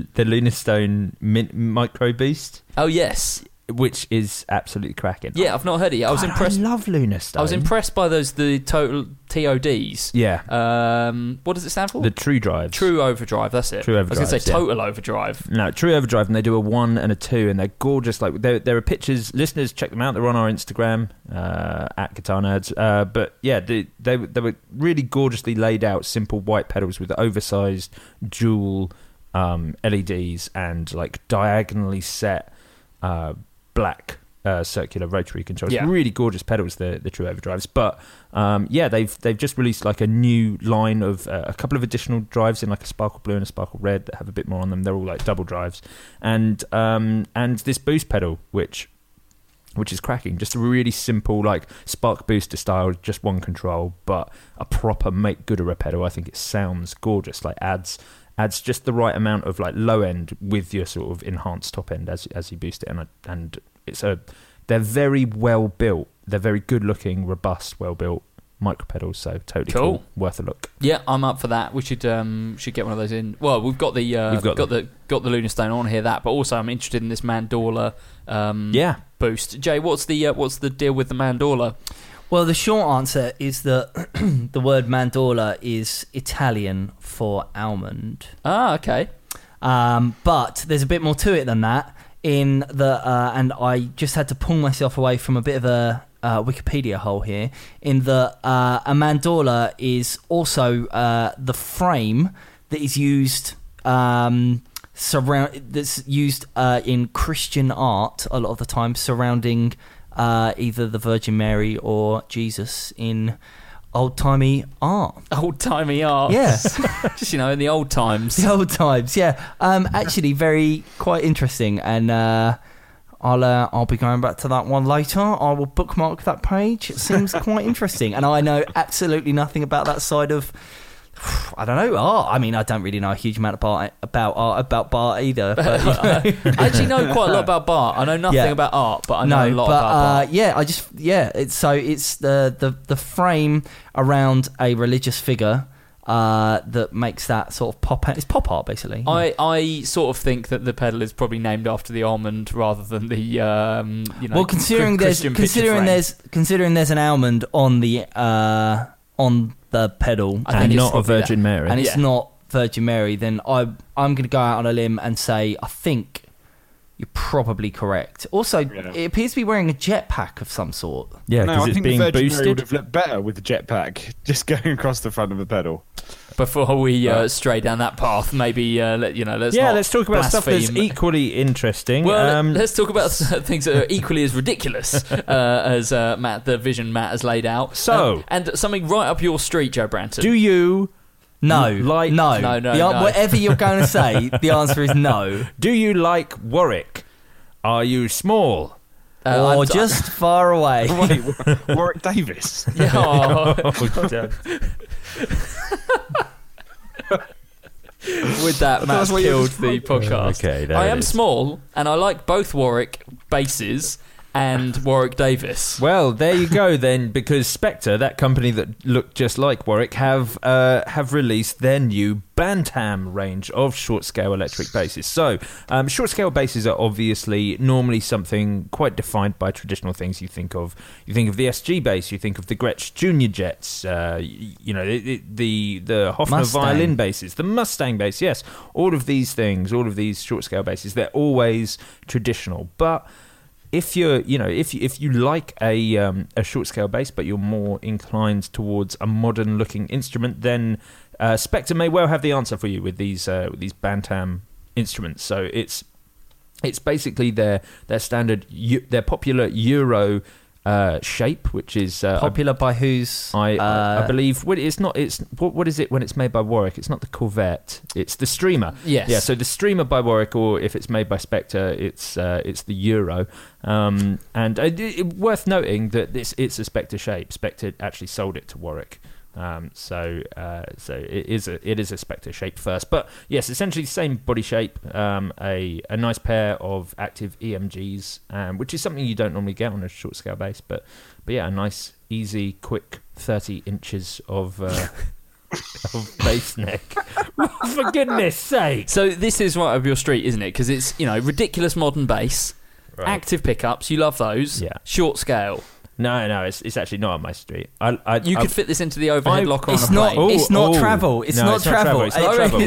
Micro Boost. Oh, yes. Which is absolutely cracking. Yeah, I've not heard it yet. I was impressed. I love Lunar Stone. I was impressed by the total TODs. Yeah. What does it stand for? The True Drives. True Overdrive, that's it. True Overdrive. I was going to say Total Overdrive. No, True Overdrive, and they do a 1 and a 2, and they're gorgeous. Like there are pictures. Listeners, check them out. They're on our Instagram at Guitar Nerds. But yeah, they were really gorgeously laid out, simple white pedals with oversized dual LEDs and like diagonally set black circular rotary controls. Yeah. Really gorgeous pedals, the True Overdrives. But they've just released like a new line of a couple of additional drives in like a Sparkle Blue and a Sparkle Red that have a bit more on them. They're all like double drives, and this boost pedal which is cracking. Just a really simple like Spark Booster style, just one control, but a proper make gooder pedal. I think it sounds gorgeous. Like adds just the right amount of like low end with your sort of enhanced top end as you boost it, and they're very well built. They're very good looking, robust, well built micro pedals. So totally cool. Worth a look. Yeah, I'm up for that. We should get one of those in. Well, we've got the Lunar Stone on here. But also I'm interested in this Mandorla boost. Jay, what's the deal with the Mandorla? Well, the short answer is that the word mandorla is Italian for almond. Ah, okay. But there's a bit more to it than that. And I just had to pull myself away from a bit of a Wikipedia hole here. In that a mandorla is also the frame that is used that's used in Christian art a lot of the time, surrounding either the Virgin Mary or Jesus in old-timey art. Old-timey art? Yeah. Just, in the old times. The old times, yeah. Actually, quite interesting, and I'll be going back to that one later. I will bookmark that page. It seems quite interesting, and I know absolutely nothing about that side of... I don't know, art. I mean, I don't really know a huge amount about Bart either. But, I actually know quite a lot about Bart. I know nothing about art, but I know a lot about Bart. It's the frame around a religious figure that makes that sort of pop. It's pop art, basically. I sort of think that the pedal is probably named after the almond rather than the Well, considering there's an almond on the pedal, and not a Virgin Mary, and it's not Virgin Mary, then I'm going to go out on a limb and say I think you're probably correct. Also, it appears to be wearing a jetpack of some sort. Yeah, because it's being the Virgin boosted. Mary would have looked better with the jetpack just going across the front of the pedal. Before we stray down that path, maybe let's talk about stuff that's equally interesting. Well, let's talk about things that are equally as ridiculous as the vision Matt has laid out. So, and something right up your street, Joe Branton. Do you? No. No. Whatever you're going to say, the answer is no. Do you like Warwick? Are you small? Or just far away? Wait, Warwick Davis. Yeah. With that, Matt killed the podcast. Okay, I am small, and I like both Warwick basses and Warwick Davis. Well, there you go then, because Spectre, that company that looked just like Warwick, have released their new Bantam range of short-scale electric basses. So, short-scale basses are obviously normally something quite defined by traditional things. You think of the SG bass, you think of the Gretsch Junior Jets, the Hofner Mustang violin basses, the Mustang bass. Yes, all of these things, all of these short-scale basses, they're always traditional, but if you like a short scale bass, but you're more inclined towards a modern looking instrument, then Spectre may well have the answer for you with these Bantam instruments. So it's basically their standard, their popular Euro shape, which is popular by whose? I believe. Well, it's not. It's what is it when it's made by Warwick? It's not the Corvette. It's the Streamer. Yes. Yeah. So the Streamer by Warwick, or if it's made by Spectre, it's the Euro. And worth noting that it's a Spectre shape. Spectre actually sold it to Warwick. So it is a Spectre shape first, but yes, essentially the same body shape. A nice pair of active EMGs, which is something you don't normally get on a short scale bass, but yeah, a nice, easy, quick 30 inches of bass neck. For goodness sake! So this is right up your street, isn't it? Because it's ridiculous modern bass, right. Active pickups. You love those. Yeah. Short scale. No, it's actually not on my street. You could fit this into the overhead locker on a plane. It's not travel. It's not travel. It's not travel.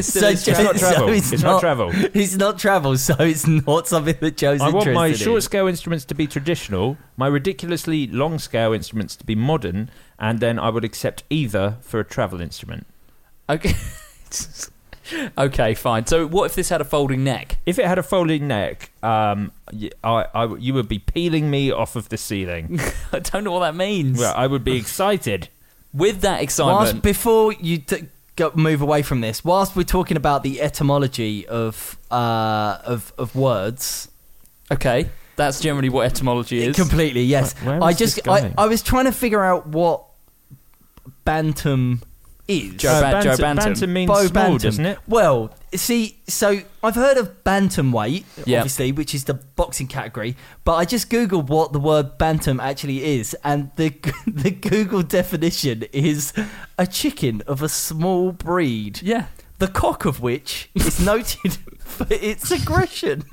It's not travel, so it's not something that Joe's interested in. I want my short-scale instruments to be traditional, my ridiculously long-scale instruments to be modern, and then I would accept either for a travel instrument. Okay. Okay, fine. So what if this had a folding neck? If it had a folding neck, you would be peeling me off of the ceiling. I don't know what that means. Well, I would be excited. With that excitement... Before you move away from this, whilst we're talking about the etymology of words... Okay, that's generally what etymology is. Completely, yes. Where is this going? I was trying to figure out what bantam is. Joe Bantam. Bantam means Bo small, Bantam. doesn't it? Well, see, so I've heard of bantamweight, Yep. obviously, which is the boxing category, but I just googled what the word bantam actually is, and the Google definition is a chicken of a small breed. Yeah. The cock of which is noted for its aggression.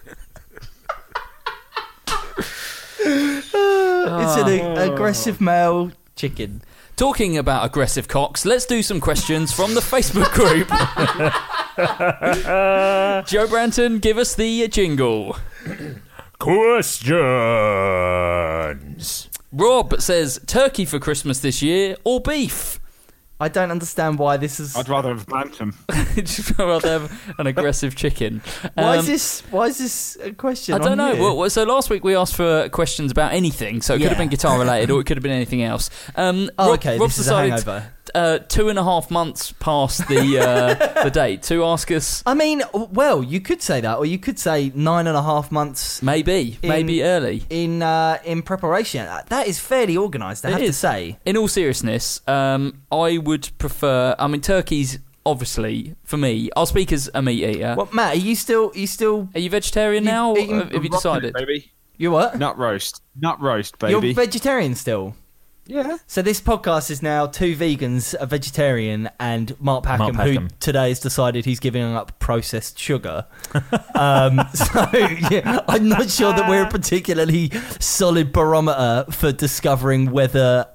It's an aggressive male chicken. Talking about aggressive cocks, let's do some questions from the Facebook group. Joe Branton, give us the jingle. Questions. Rob says, turkey for Christmas this year or beef? I don't understand why this is... I'd rather have bantam. Just rather have an aggressive chicken. Why is this a question? I don't know. Here? Well, so last week we asked for questions about anything, so it could have been guitar related or it could have been anything else. Okay, Rob's this is a hangover. 2.5 months past the date to ask us. I mean, well, you could say that, or you could say 9.5 months. Maybe early in preparation. That is fairly organised, I have to say. In all seriousness, I would prefer. I mean, turkey's obviously for me. I'll speak as a meat eater. Well, Matt, are you still? Are you vegetarian now? Have you decided? Baby. You what? Nut roast, baby. You're vegetarian still. Yeah. So this podcast is now two vegans, a vegetarian, and Mark Packham, who today has decided he's giving up processed sugar. So yeah, I'm not sure that we're a particularly solid barometer for discovering whether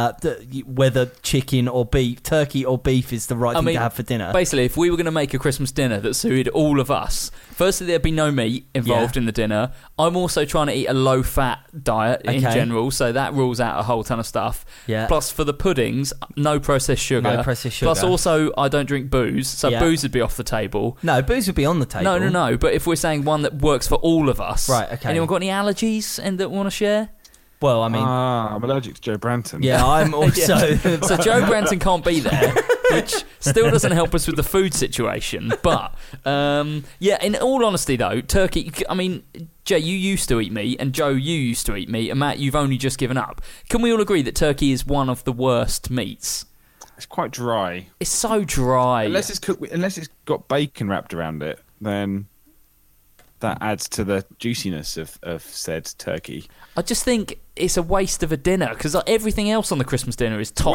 chicken or beef, turkey or beef, is the right thing to have for dinner. Basically, if we were going to make a Christmas dinner that suited all of us, firstly there'd be no meat involved in the dinner. I'm also trying to eat a low-fat diet in general, so that rules out a whole ton of stuff. Yeah. Plus, for the puddings, no processed sugar. Plus, also, I don't drink booze, so booze would be off the table. No, booze would be on the table. No. But if we're saying one that works for all of us, right? Okay. Anyone got any allergies and that want to share? Well, I mean, I'm allergic to Joe Branton. Yeah, I'm also. So Joe Branton can't be there, which still doesn't help us with the food situation. But in all honesty, though, turkey. I mean, Jay, you used to eat meat, and Joe, you used to eat meat, and Matt, you've only just given up. Can we all agree that turkey is one of the worst meats? It's quite dry. It's so dry. Unless it's got bacon wrapped around it, then that adds to the juiciness of said turkey. I just think it's a waste of a dinner because everything else on the Christmas dinner is top.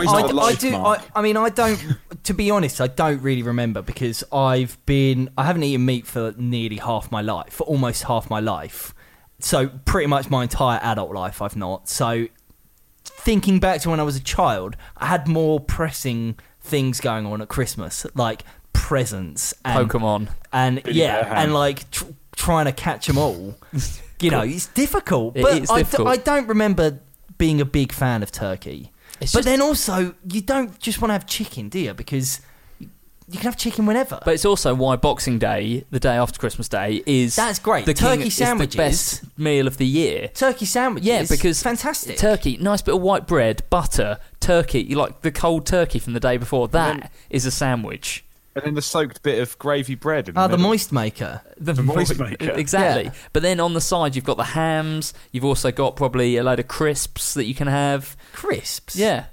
I don't. To be honest, I don't really remember because I haven't eaten meat for nearly half my life, for almost half my life. So pretty much my entire adult life, I've not. So thinking back to when I was a child, I had more pressing things going on at Christmas, like presents and Pokemon, and trying to catch them all. You know, it's difficult. I don't remember being a big fan of turkey. Then also, you don't just want to have chicken, do you? Because you can have chicken whenever. But it's also why Boxing Day, the day after Christmas Day, that's great. Turkey sandwiches, is the best meal of the year. Turkey sandwiches, yeah, because fantastic. Turkey, nice bit of white bread, butter, turkey. You like the cold turkey from the day before. That is a sandwich. And then the soaked bit of gravy bread. The moist maker. The moist maker. Exactly. Yeah. But then on the side, you've got the hams. You've also got probably a load of crisps that you can have. Crisps? Yeah.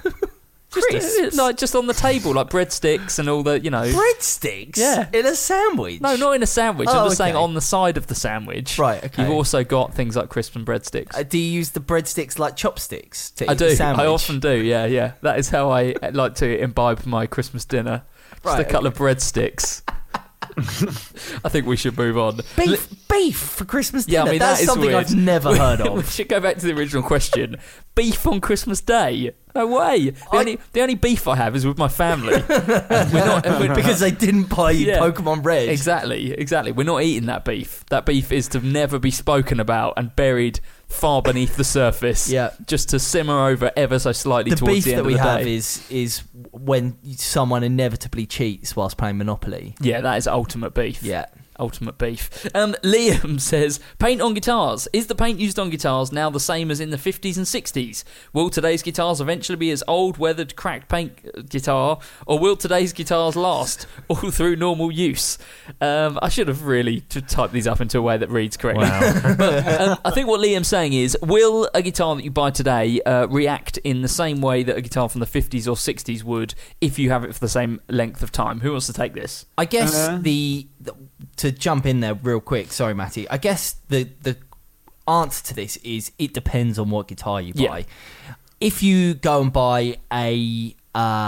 Just on the table, like breadsticks and all the, Breadsticks? Yeah. In a sandwich? No, not in a sandwich. I'm just saying on the side of the sandwich. Right, okay. You've also got things like crisps and breadsticks. Do you use the breadsticks like chopsticks to eat the sandwich? I often do, yeah. That is how I like to imbibe my Christmas dinner. Just a couple of breadsticks. I think we should move on. Beef for Christmas dinner? Yeah, I mean, that's something weird. I've never heard of. We should go back to the original question. Beef on Christmas Day? No way. The only beef I have is with my family. Because they didn't buy you Pokemon Red. Exactly. We're not eating that beef. That beef is to never be spoken about and buried far beneath the surface. Yeah. Just to simmer over ever so slightly towards the end of the day. The beef that we have is when someone inevitably cheats whilst playing Monopoly. Yeah, that is ultimate beef. Yeah. Ultimate beef. Liam says, paint on guitars. Is the paint used on guitars now the same as in the 50s and 60s? Will today's guitars eventually be as old, weathered, cracked paint guitar, or will today's guitars last all through normal use? I should have really typed these up into a way that reads correctly. Wow. But I think what Liam's saying is, will a guitar that you buy today react in the same way that a guitar from the 50s or 60s would if you have it for the same length of time? Who wants to take this? I guess to jump in there real quick, sorry Matty, I guess the answer to this is it depends on what guitar you buy. Yeah. If you go and buy a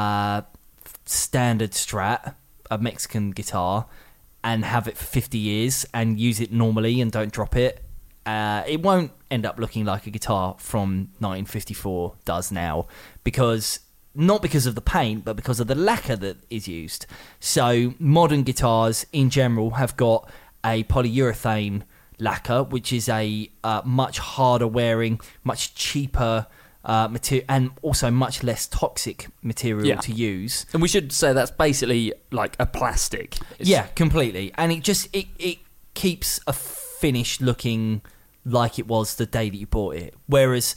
standard Strat, a Mexican guitar, and have it for 50 years and use it normally and don't drop it, it won't end up looking like a guitar from 1954 does now, not because of the paint, but because of the lacquer that is used. So modern guitars in general have got a polyurethane lacquer, which is a much harder wearing, much cheaper material, and also much less toxic material to use. And we should say that's basically like a plastic. Yeah, completely. And it keeps a finish looking like it was the day that you bought it. Whereas...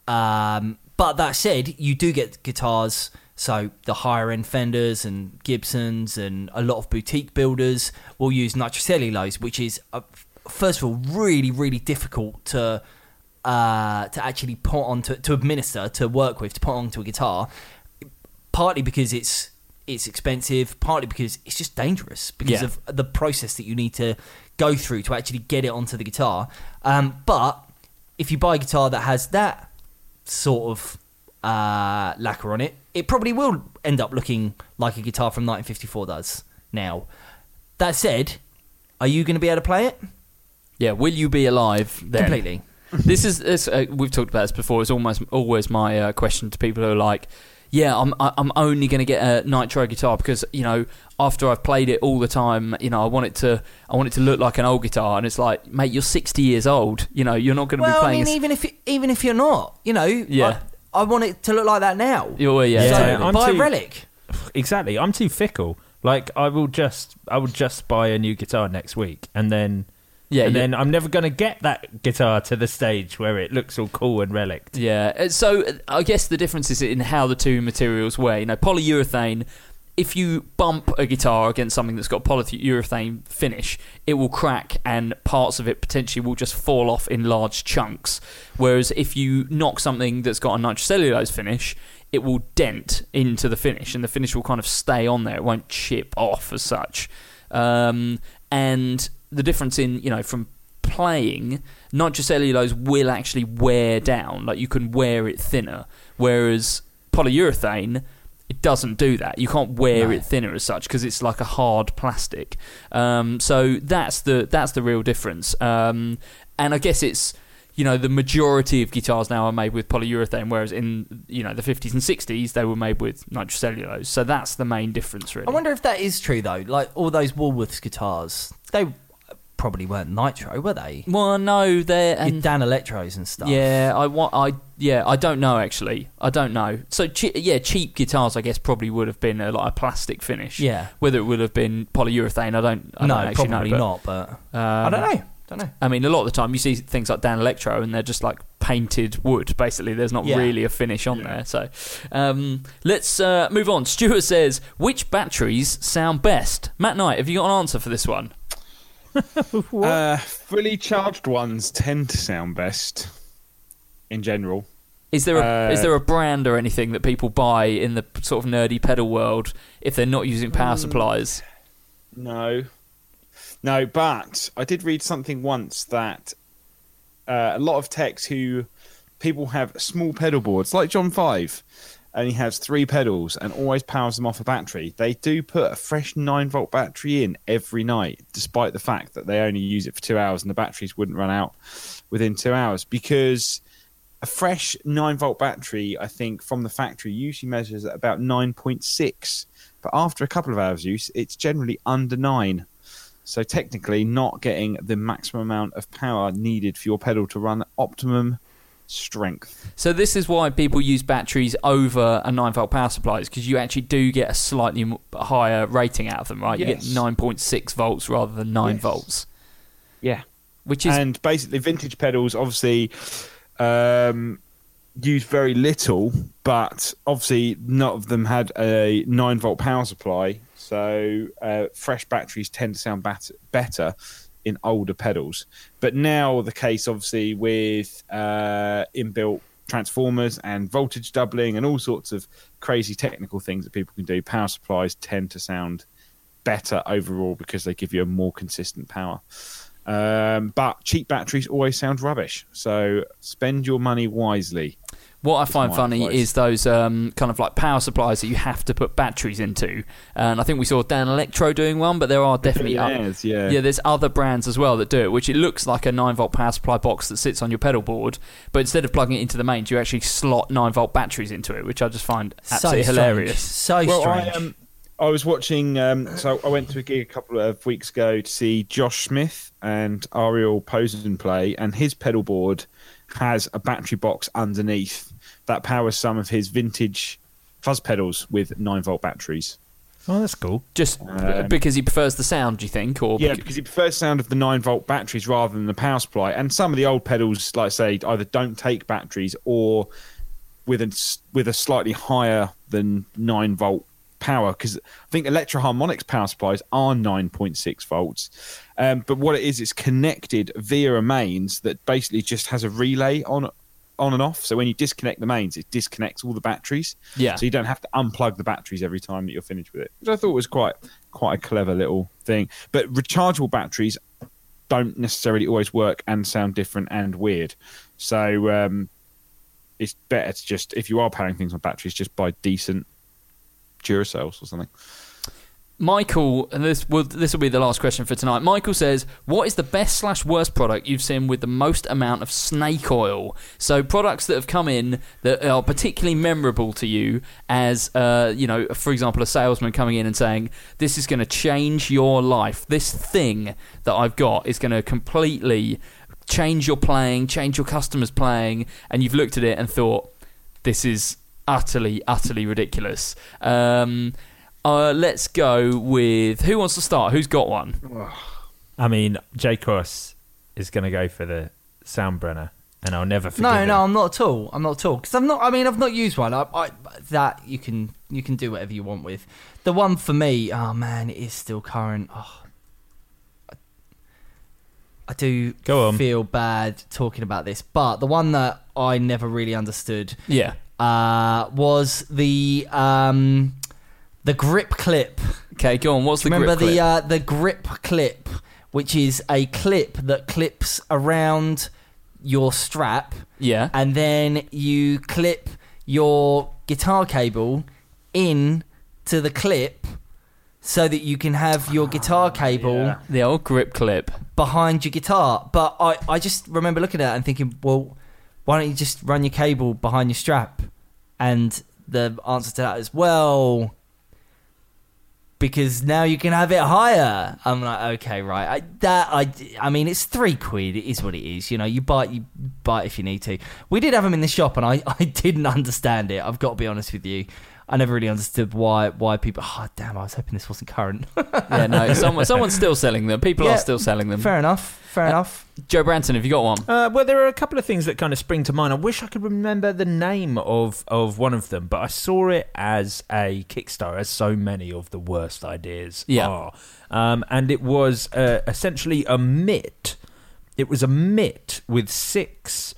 but that said, you do get guitars, so the higher end Fenders and Gibsons and a lot of boutique builders will use nitrocellulose, which is, first of all, really, really difficult to actually put onto, to administer, to work with, to put onto a guitar. Partly because it's expensive, partly because it's just dangerous because of the process that you need to go through to actually get it onto the guitar. But if you buy a guitar that has that sort of lacquer on it, it probably will end up looking like a guitar from 1954 does now. That said, are you going to be able to play it? Yeah, will you be alive then? Completely. This is we've talked about this before. It's almost always my question to people who are like, yeah, I'm only going to get a nitro guitar because, you know, after I've played it all the time, you know, I want it to look like an old guitar. And it's like, mate, you're 60 years old. You know, you're not going to be playing. Well, I mean, even if you're not, you know, I want it to look like that now. So buy a Relic. Exactly. I'm too fickle. Like, I would just buy a new guitar next week, and then. Then I'm never going to get that guitar to the stage where it looks all cool and relic. Yeah, so I guess the difference is in how the two materials wear. You know, polyurethane, if you bump a guitar against something that's got polyurethane finish, it will crack and parts of it potentially will just fall off in large chunks. Whereas if you knock something that's got a nitrocellulose finish, it will dent into the finish and the finish will kind of stay on there. It won't chip off as such. And the difference in, you know, from playing, nitrocellulose will actually wear down. Like, you can wear it thinner. Whereas polyurethane, it doesn't do that. You can't wear it thinner as such because it's like a hard plastic. So that's the real difference. And I guess it's, you know, the majority of guitars now are made with polyurethane, whereas in, you know, the 50s and 60s, they were made with nitrocellulose. So that's the main difference, really. I wonder if that is true, though. Like, all those Woolworths guitars, they probably weren't nitro, were they? Well, no, they're Dan Electros and stuff. Yeah, I don't know, actually. I don't know. So cheap guitars, I guess, probably would have been like a plastic finish. Yeah. Whether it would have been polyurethane, I don't actually know. Probably not. But I don't know. I mean, a lot of the time you see things like Dan Electro, and they're just like painted wood. Basically, there's not really a finish on there. So let's move on. Stuart says, which batteries sound best? Matt Knight, have you got an answer for this one? Fully charged ones tend to sound best in general. Is there a brand or anything that people buy in the sort of nerdy pedal world if they're not using power supplies? No, but I did read something once that a lot of techs people have small pedal boards, like John 5, only has 3 pedals and always powers them off a battery. They do put a fresh 9-volt battery in every night, despite the fact that they only use it for 2 hours and the batteries wouldn't run out within 2 hours. Because a fresh 9-volt battery, I think, from the factory usually measures at about 9.6. But after a couple of hours use, it's generally under 9. So technically not getting the maximum amount of power needed for your pedal to run optimum strength. So this is why people use batteries over a 9-volt power supply, because you actually do get a slightly higher rating out of them, right? Yes. You get 9.6 volts rather than 9 volts. Yeah. And basically vintage pedals obviously use very little, but obviously none of them had a 9-volt power supply, so fresh batteries tend to sound better in older pedals. But now the case obviously with inbuilt transformers and voltage doubling and all sorts of crazy technical things that people can do, power supplies tend to sound better overall because they give you a more consistent power. But cheap batteries always sound rubbish, so spend your money wisely. What I find funny is those kind of like power supplies that you have to put batteries into, and I think we saw Dan Electro doing one, but there are definitely there's other brands as well that do it, which it looks like a 9-volt power supply box that sits on your pedal board, but instead of plugging it into the mains, you actually slot 9-volt batteries into it, which I just find absolutely hilarious. Strange. I was watching, so I went to a gig a couple of weeks ago to see Josh Smith and Ariel Posen play, and his pedal board has a battery box underneath that powers some of his vintage fuzz pedals with 9-volt batteries. Oh, that's cool. Just because he prefers the sound, do you think? Or because he prefers the sound of the 9-volt batteries rather than the power supply. And some of the old pedals, like I say, either don't take batteries or with a slightly higher than 9-volt power, because I think Electro Harmonix power supplies are 9.6 volts, but what it is, it's connected via a mains that basically just has a relay on and off. So when you disconnect the mains, it disconnects all the batteries. Yeah. So you don't have to unplug the batteries every time that you're finished with it, which I thought was quite a clever little thing. But rechargeable batteries don't necessarily always work and sound different and weird. So it's better to just, if you are powering things on batteries, just buy decent Duracells or something. Michael, and this will be the last question for tonight. Michael says, what is the best/worst product you've seen with the most amount of snake oil? So products that have come in that are particularly memorable to you as, for example, a salesman coming in and saying, this is going to change your life. This thing that I've got is going to completely change your playing, change your customers' playing, and you've looked at it and thought, this is utterly, utterly ridiculous. Let's go with... Who wants to start? Who's got one? I mean, J Cross is going to go for the Soundbrenner, and I'll never forgive him. No, I'm not at all. Because I've not used one. That you can do whatever you want with. The one for me, oh man, it is still current. Oh, I do feel bad talking about this, but the one that I never really understood... Yeah. Was the grip clip. Okay, go on. What's the grip clip? Remember the grip clip, which is a clip that clips around your strap. Yeah. And then you clip your guitar cable in to the clip so that you can have your guitar cable... The old grip clip. ...behind your guitar. But I just remember looking at it and thinking, well... why don't you just run your cable behind your strap? And the answer to that is, well, because now you can have it higher. I'm like, okay, right. I mean, it's £3. It is what it is. You know, you buy it if you need to. We did have them in the shop, and I didn't understand it. I've got to be honest with you. I never really understood why people... Oh, damn, I was hoping this wasn't current. Yeah, no, someone's still selling them. People are still selling them. Fair enough. Joe Branton, have you got one? Well, there are a couple of things that kind of spring to mind. I wish I could remember the name of one of them, but I saw it as a Kickstarter, as so many of the worst ideas are. And it was essentially a mitt. It was a mitt with 6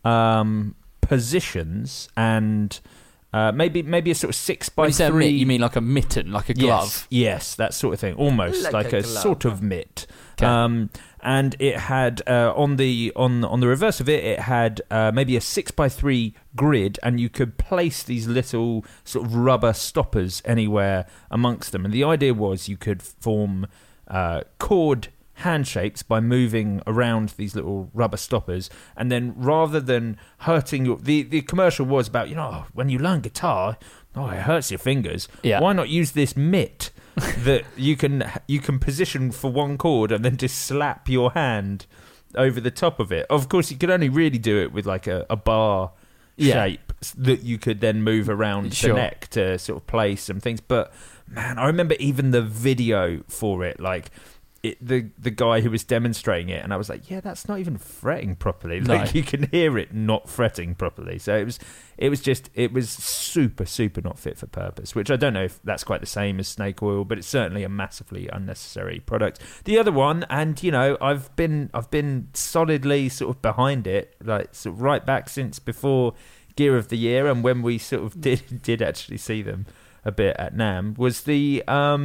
positions and... maybe a sort of 6x3. When you say a mitt, you mean like a mitten, like a glove? Yes, that sort of thing. Almost like a sort of mitt. Okay. And it had on the reverse of it, it had maybe a 6x3 grid, and you could place these little sort of rubber stoppers anywhere amongst them. And the idea was you could form chord handshapes by moving around these little rubber stoppers, and then rather than hurting your... The commercial was about, when you learn guitar, it hurts your fingers. Yeah. Why not use this mitt that you can position for one chord and then just slap your hand over the top of it. Of course, you could only really do it with like a bar shape that you could then move around the neck to sort of play some things. But man, I remember even the video for it, like the guy who was demonstrating it, and I was like, yeah, that's not even fretting properly. Like you can hear it not fretting properly. So it was super, super not fit for purpose, which I don't know if that's quite the same as snake oil, but it's certainly a massively unnecessary product. The other one, and I've been solidly sort of behind it, like sort of right back since before Gear of the Year, and when we sort of did actually see them a bit at NAMM, was the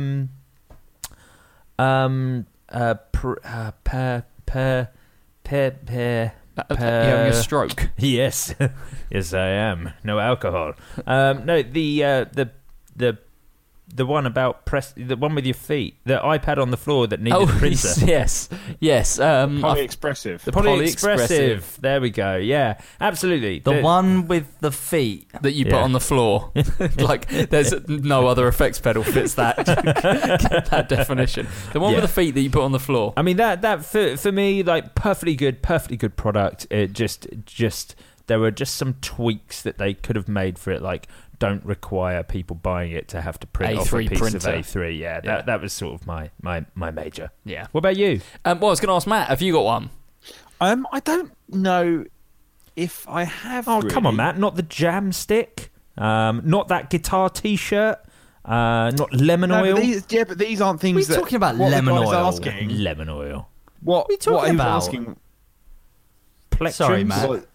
you having a stroke? Yes, yes, I am. No alcohol. No, the one about the one with your feet, the iPad on the floor that needed a printer. Yes. Polyexpressive. The Polyexpressive. There we go. Yeah, absolutely. The one with the feet that you put on the floor. Like, there's no other effects pedal fits that that definition. The one with the feet that you put on the floor. I mean, that for me, like, perfectly good product. It just there were just some tweaks that they could have made for it, like, don't require people buying it to have to print off a piece printer. of A3. Yeah, that was sort of my major. Yeah. What about you? Well, I was going to ask Matt, have you got one? I don't know if I have. Oh, really. come on, Matt! Not the jam stick. Not that guitar T-shirt. Not lemon oil. But these aren't things. We're talking about lemon oil. Asking, lemon oil. What are you talking about? Asking, Sorry, Matt.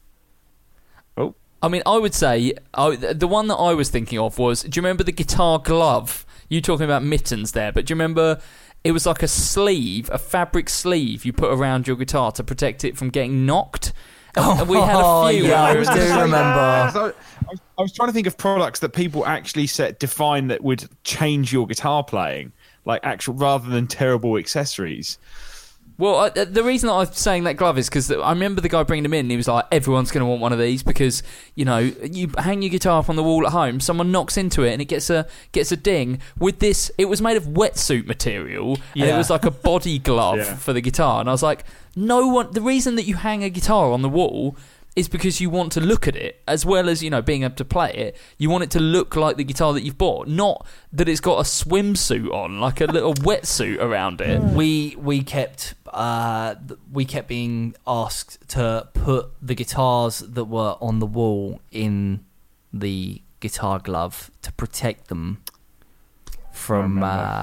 I mean, I would say the one that I was thinking of was, do you remember the guitar glove? You talking about mittens there, but do you remember it was like a sleeve, a fabric sleeve you put around your guitar to protect it from getting knocked? And we had a few. Yeah, I do remember. I was trying to think of products that people actually define that would change your guitar playing, like actual rather than terrible accessories. Well, the reason that I'm saying that glove is because I remember the guy bringing them in, and he was like, everyone's going to want one of these because, you hang your guitar up on the wall at home, someone knocks into it, and it gets a ding. With this, it was made of wetsuit material, and it was like a body glove for the guitar. And I was like, the reason that you hang a guitar on the wall is because you want to look at it, as well as, being able to play it. You want it to look like the guitar that you've bought, not that it's got a swimsuit on, like a little wetsuit around it. We kept being asked to put the guitars that were on the wall in the guitar glove to protect them from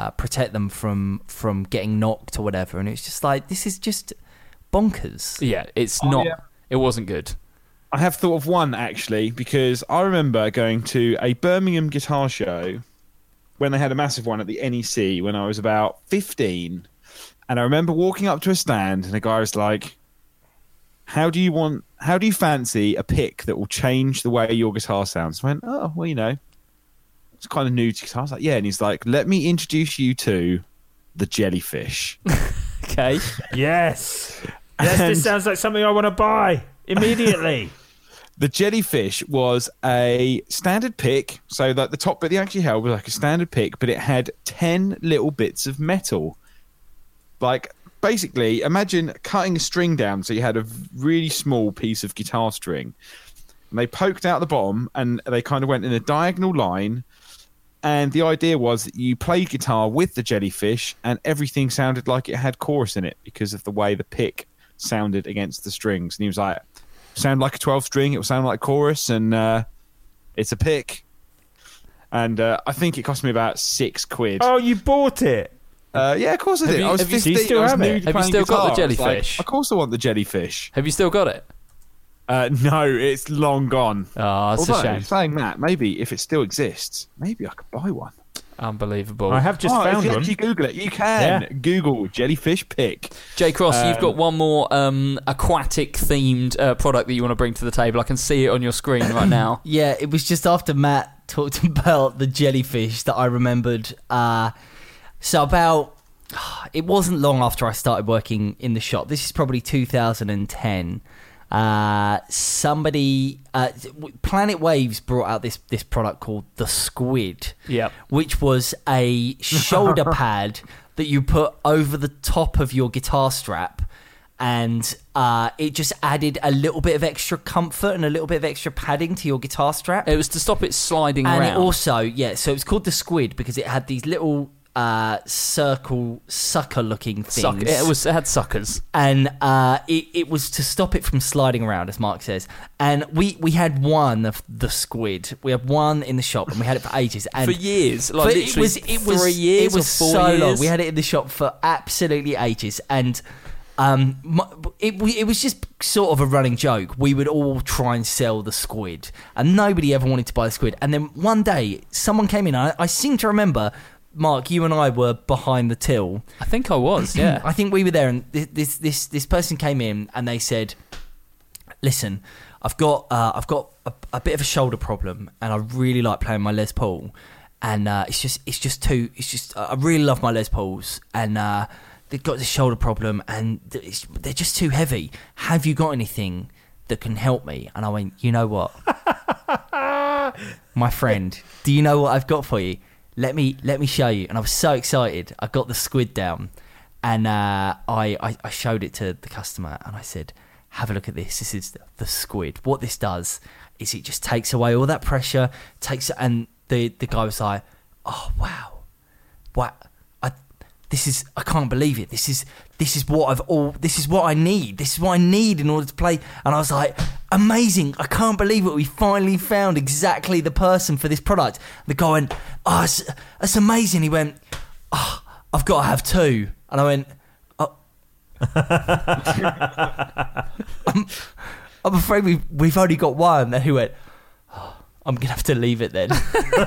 getting knocked or whatever. And it's just like, this is just bonkers. Yeah, it's not. Yeah. It wasn't good. I have thought of one, actually, because I remember going to a Birmingham guitar show when they had a massive one at the NEC when I was about 15. And I remember walking up to a stand and a guy was like, how do you fancy a pick that will change the way your guitar sounds? I went, oh, well, it's kind of new to guitar. I was like, yeah. And he's like, let me introduce you to the Jellyfish. Okay. Yes. This sounds like something I want to buy immediately. The Jellyfish was a standard pick. So like the top bit they actually held was like a standard pick, but it had 10 little bits of metal. Like, basically, imagine cutting a string down so you had a really small piece of guitar string. And they poked out the bottom and they kind of went in a diagonal line. And the idea was that you played guitar with the Jellyfish and everything sounded like it had chorus in it because of the way the pick sounded against the strings. And he was like, sound like a 12 string, it will sound like chorus, and it's a pick. And I think it cost me about £6. Oh, you bought it? Yeah, of course I did. I was 15. Have you still got the Jellyfish? Like, of course I want the Jellyfish. Have you still got it? No, it's long gone. Oh, that's a shame. Saying that, maybe if it still exists, maybe I could buy one. Unbelievable. I have just found if one. If you Google it, you can Google Jellyfish pick. Jay Cross, you've got one more aquatic themed product that you want to bring to the table. I can see it on your screen right now. Yeah, it was just after Matt talked about the Jellyfish that I remembered. It wasn't long after I started working in the shop. This is probably 2010. Planet Waves brought out this product called the Squid, which was a shoulder pad that you put over the top of your guitar strap, and it just added a little bit of extra comfort and a little bit of extra padding to your guitar strap. It was to stop it sliding and around. And so it was called the Squid because it had these little circle sucker-looking things. It had suckers. And it was to stop it from sliding around, as Mark says. And we had one of the Squid. We had one in the shop, and we had it for ages. And for years. Like literally 3 years It was or 4 so years. long. We had it in the shop for absolutely ages. And it was just sort of a running joke. We would all try and sell the Squid, and nobody ever wanted to buy the Squid. And then one day, someone came in. I seem to remember, Mark, you and I were behind the till. I think I was, yeah. I think we were there, and this person came in, and they said, "Listen, I've got a bit of a shoulder problem, and I really like playing my Les Paul, and I really love my Les Pauls, and they've got this shoulder problem, and they're just too heavy. Have you got anything that can help me?" And I went, "You know what, my friend, do you know what I've got for you? Let me show you." And I was so excited. I got the Squid down, and I showed it to the customer, and I said, "Have a look at this. This is the Squid. What this does is it just takes away all that pressure. And the guy was like, "Oh wow, what? I can't believe it. This is what I need. This is what I need in order to play." And I was like, "Amazing. I can't believe it. We finally found exactly the person for this product." The guy went, "Oh, that's amazing." He went, "Oh, I've got to have two." And I went, "Oh." I'm afraid we've only got one. And he went, "Oh, I'm going to have to leave it then."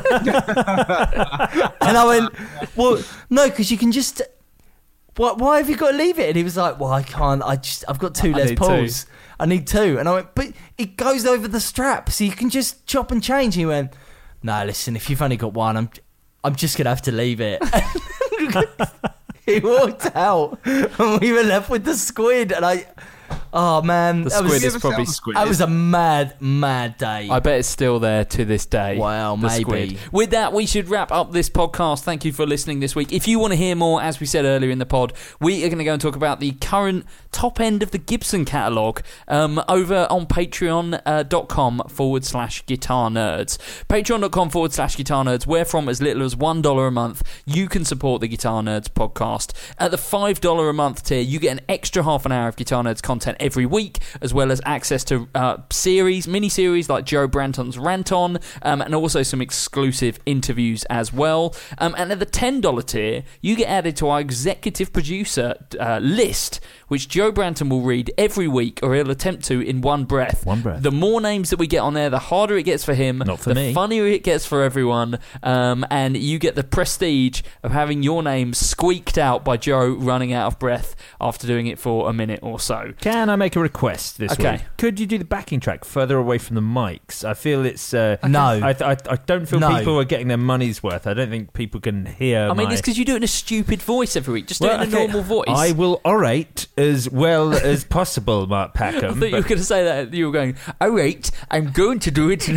And I went, "Well, no, because you can just... Why have you got to leave it?" And he was like, "Well, I can't. I've got two Les Pauls. I need two." And I went, "But it goes over the strap, so you can just chop and change." And he went, "No, listen, if you've only got one, I'm just going to have to leave it." He walked out, and we were left with the Squid. And oh man, that was a mad day. I bet it's still there to this day. Wow, maybe. Squid. With that, we should wrap up this podcast. Thank you for listening this week. If you want to hear more, as we said earlier in the pod, we are going to go and talk about the current top end of the Gibson catalogue over on patreon.com/guitar nerds. Patreon.com/guitar nerds, where from as little as $1 a month you can support the Guitar Nerds podcast. At the $5 a month tier, you get an extra half an hour of Guitar Nerds content every week, as well as access to mini-series like Joe Branton's Rant On, and also some exclusive interviews as well. And at the $10 tier, you get added to our executive producer list, which Joe Branton will read every week, or he'll attempt to in one breath. The more names that we get on there, the harder it gets for him, the funnier it gets for everyone, and you get the prestige of having your name squeaked out by Joe running out of breath after doing it for a minute or so. Can I make a request this week? Could you do the backing track further away from the mics? I feel it's... No. I don't feel people are getting their money's worth. I don't think people can hear it's because you do it in a stupid voice every week. Just do it in a normal voice. I will orate as well as possible, Mark Packham. I thought you were going to say that. You were going, "Orate, I'm going to do it."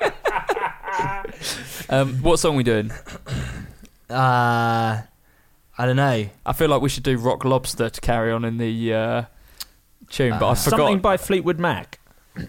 What song are we doing? I don't know. I feel like we should do Rock Lobster to carry on in the tune, but I forgot. Something by Fleetwood Mac.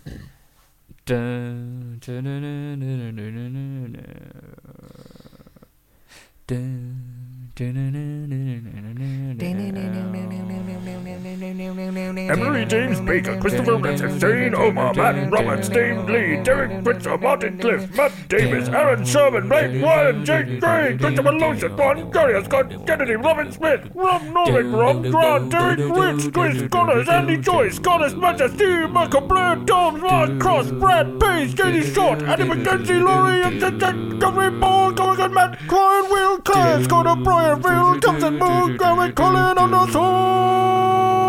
Emery James Baker, Christopher Richardson, Omar Madden, Robert Steve Lee, Derek Pritchard, Martin Cliff, Matt Davis, Aaron Sherman, Blake Ryan, Jake Gray, Christopher Lotion, Ron Curry, Scott Kennedy, Robin Smith, Rob Norwick, Rob Grant, Derek Rich, Chris Connors, Andy Joyce, Scott Spencer, Steve Michael Blair, Tom Mark Cross, Brad Page, Katie Short, Andy McKenzie, Laurie, and Gary Ball, Corrigan, Matt Klein, Will Clare, Scott O'Brien, Phil Thompson, Moore, Gary Colin on the song.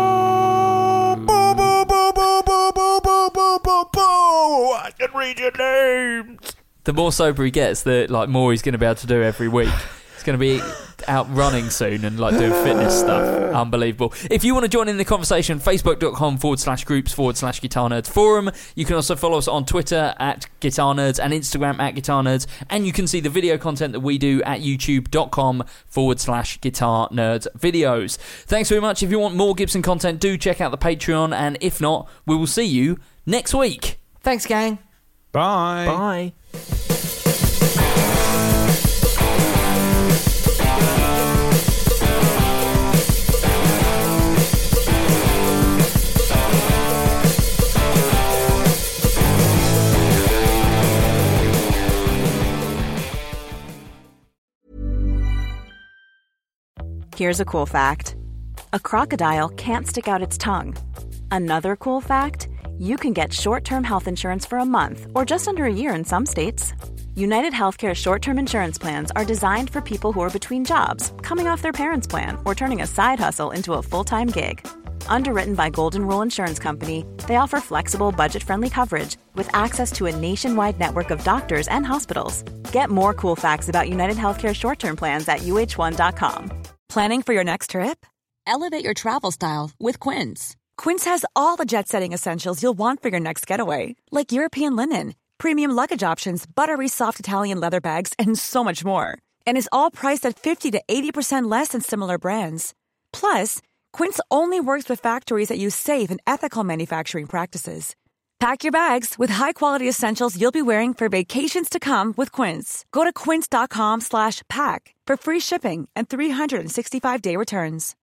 I can read your names. The more sober he gets, the more he's going to be able to do every week. It's going to be out running soon and like doing fitness stuff. Unbelievable. If you want to join in the conversation, facebook.com/groups/Guitar Nerds forum. You can also follow us on Twitter at Guitar Nerds and Instagram at Guitar Nerds. And you can see the video content that we do at youtube.com/Guitar Nerds videos. Thanks very much. If you want more Gibson content, do check out the Patreon. And if not, we will see you next week. Thanks, gang. Bye. Bye. Here's a cool fact. A crocodile can't stick out its tongue. Another cool fact, you can get short-term health insurance for a month or just under a year in some states. United Healthcare short-term insurance plans are designed for people who are between jobs, coming off their parents' plan, or turning a side hustle into a full-time gig. Underwritten by Golden Rule Insurance Company, they offer flexible, budget-friendly coverage with access to a nationwide network of doctors and hospitals. Get more cool facts about United Healthcare short-term plans at uh1.com. Planning for your next trip? Elevate your travel style with Quince. Quince has all the jet-setting essentials you'll want for your next getaway, like European linen, premium luggage options, buttery soft Italian leather bags, and so much more. And is all priced at 50 to 80% less than similar brands. Plus, Quince only works with factories that use safe and ethical manufacturing practices. Pack your bags with high-quality essentials you'll be wearing for vacations to come with Quince. Go to quince.com/pack for free shipping and 365-day returns.